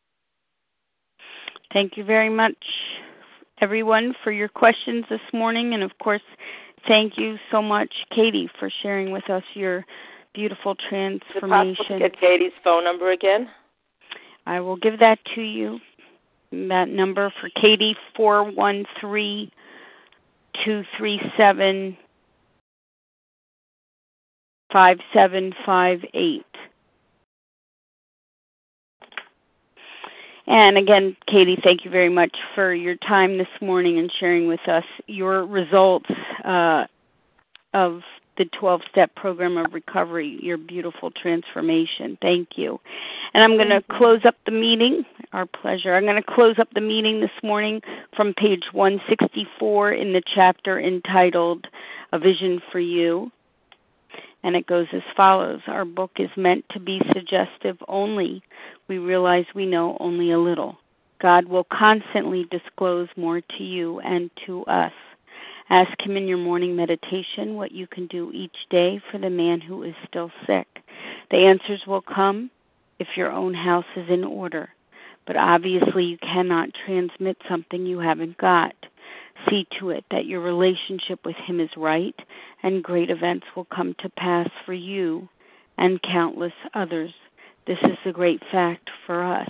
Thank you very much, everyone, for your questions this morning. And, of course, thank you so much, Katie, for sharing with us your beautiful transformation. Is it possible to get Katie's phone number again? I will give that to you. That number for Katie, four one three, two three seven, five seven five eight. And again, Katie, thank you very much for your time this morning and sharing with us your results uh, of the twelve-step program of recovery, your beautiful transformation. Thank you. And I'm going to close up the meeting. Our pleasure. I'm going to close up the meeting this morning from page one sixty-four in the chapter entitled A Vision for You. And it goes as follows. Our book is meant to be suggestive only. We realize we know only a little. God will constantly disclose more to you and to us. Ask him in your morning meditation what you can do each day for the man who is still sick. The answers will come if your own house is in order, but obviously you cannot transmit something you haven't got. See to it that your relationship with Him is right, and great events will come to pass for you and countless others. This is the great fact for us.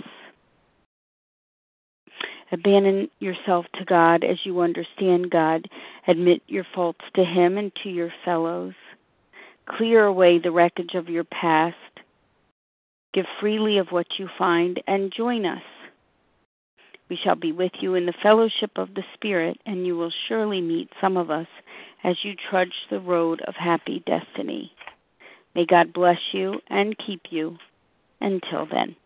Abandon yourself to God as you understand God. Admit your faults to Him and to your fellows. Clear away the wreckage of your past. Give freely of what you find and join us. We shall be with you in the fellowship of the Spirit, and you will surely meet some of us as you trudge the road of happy destiny. May God bless you and keep you. Until then.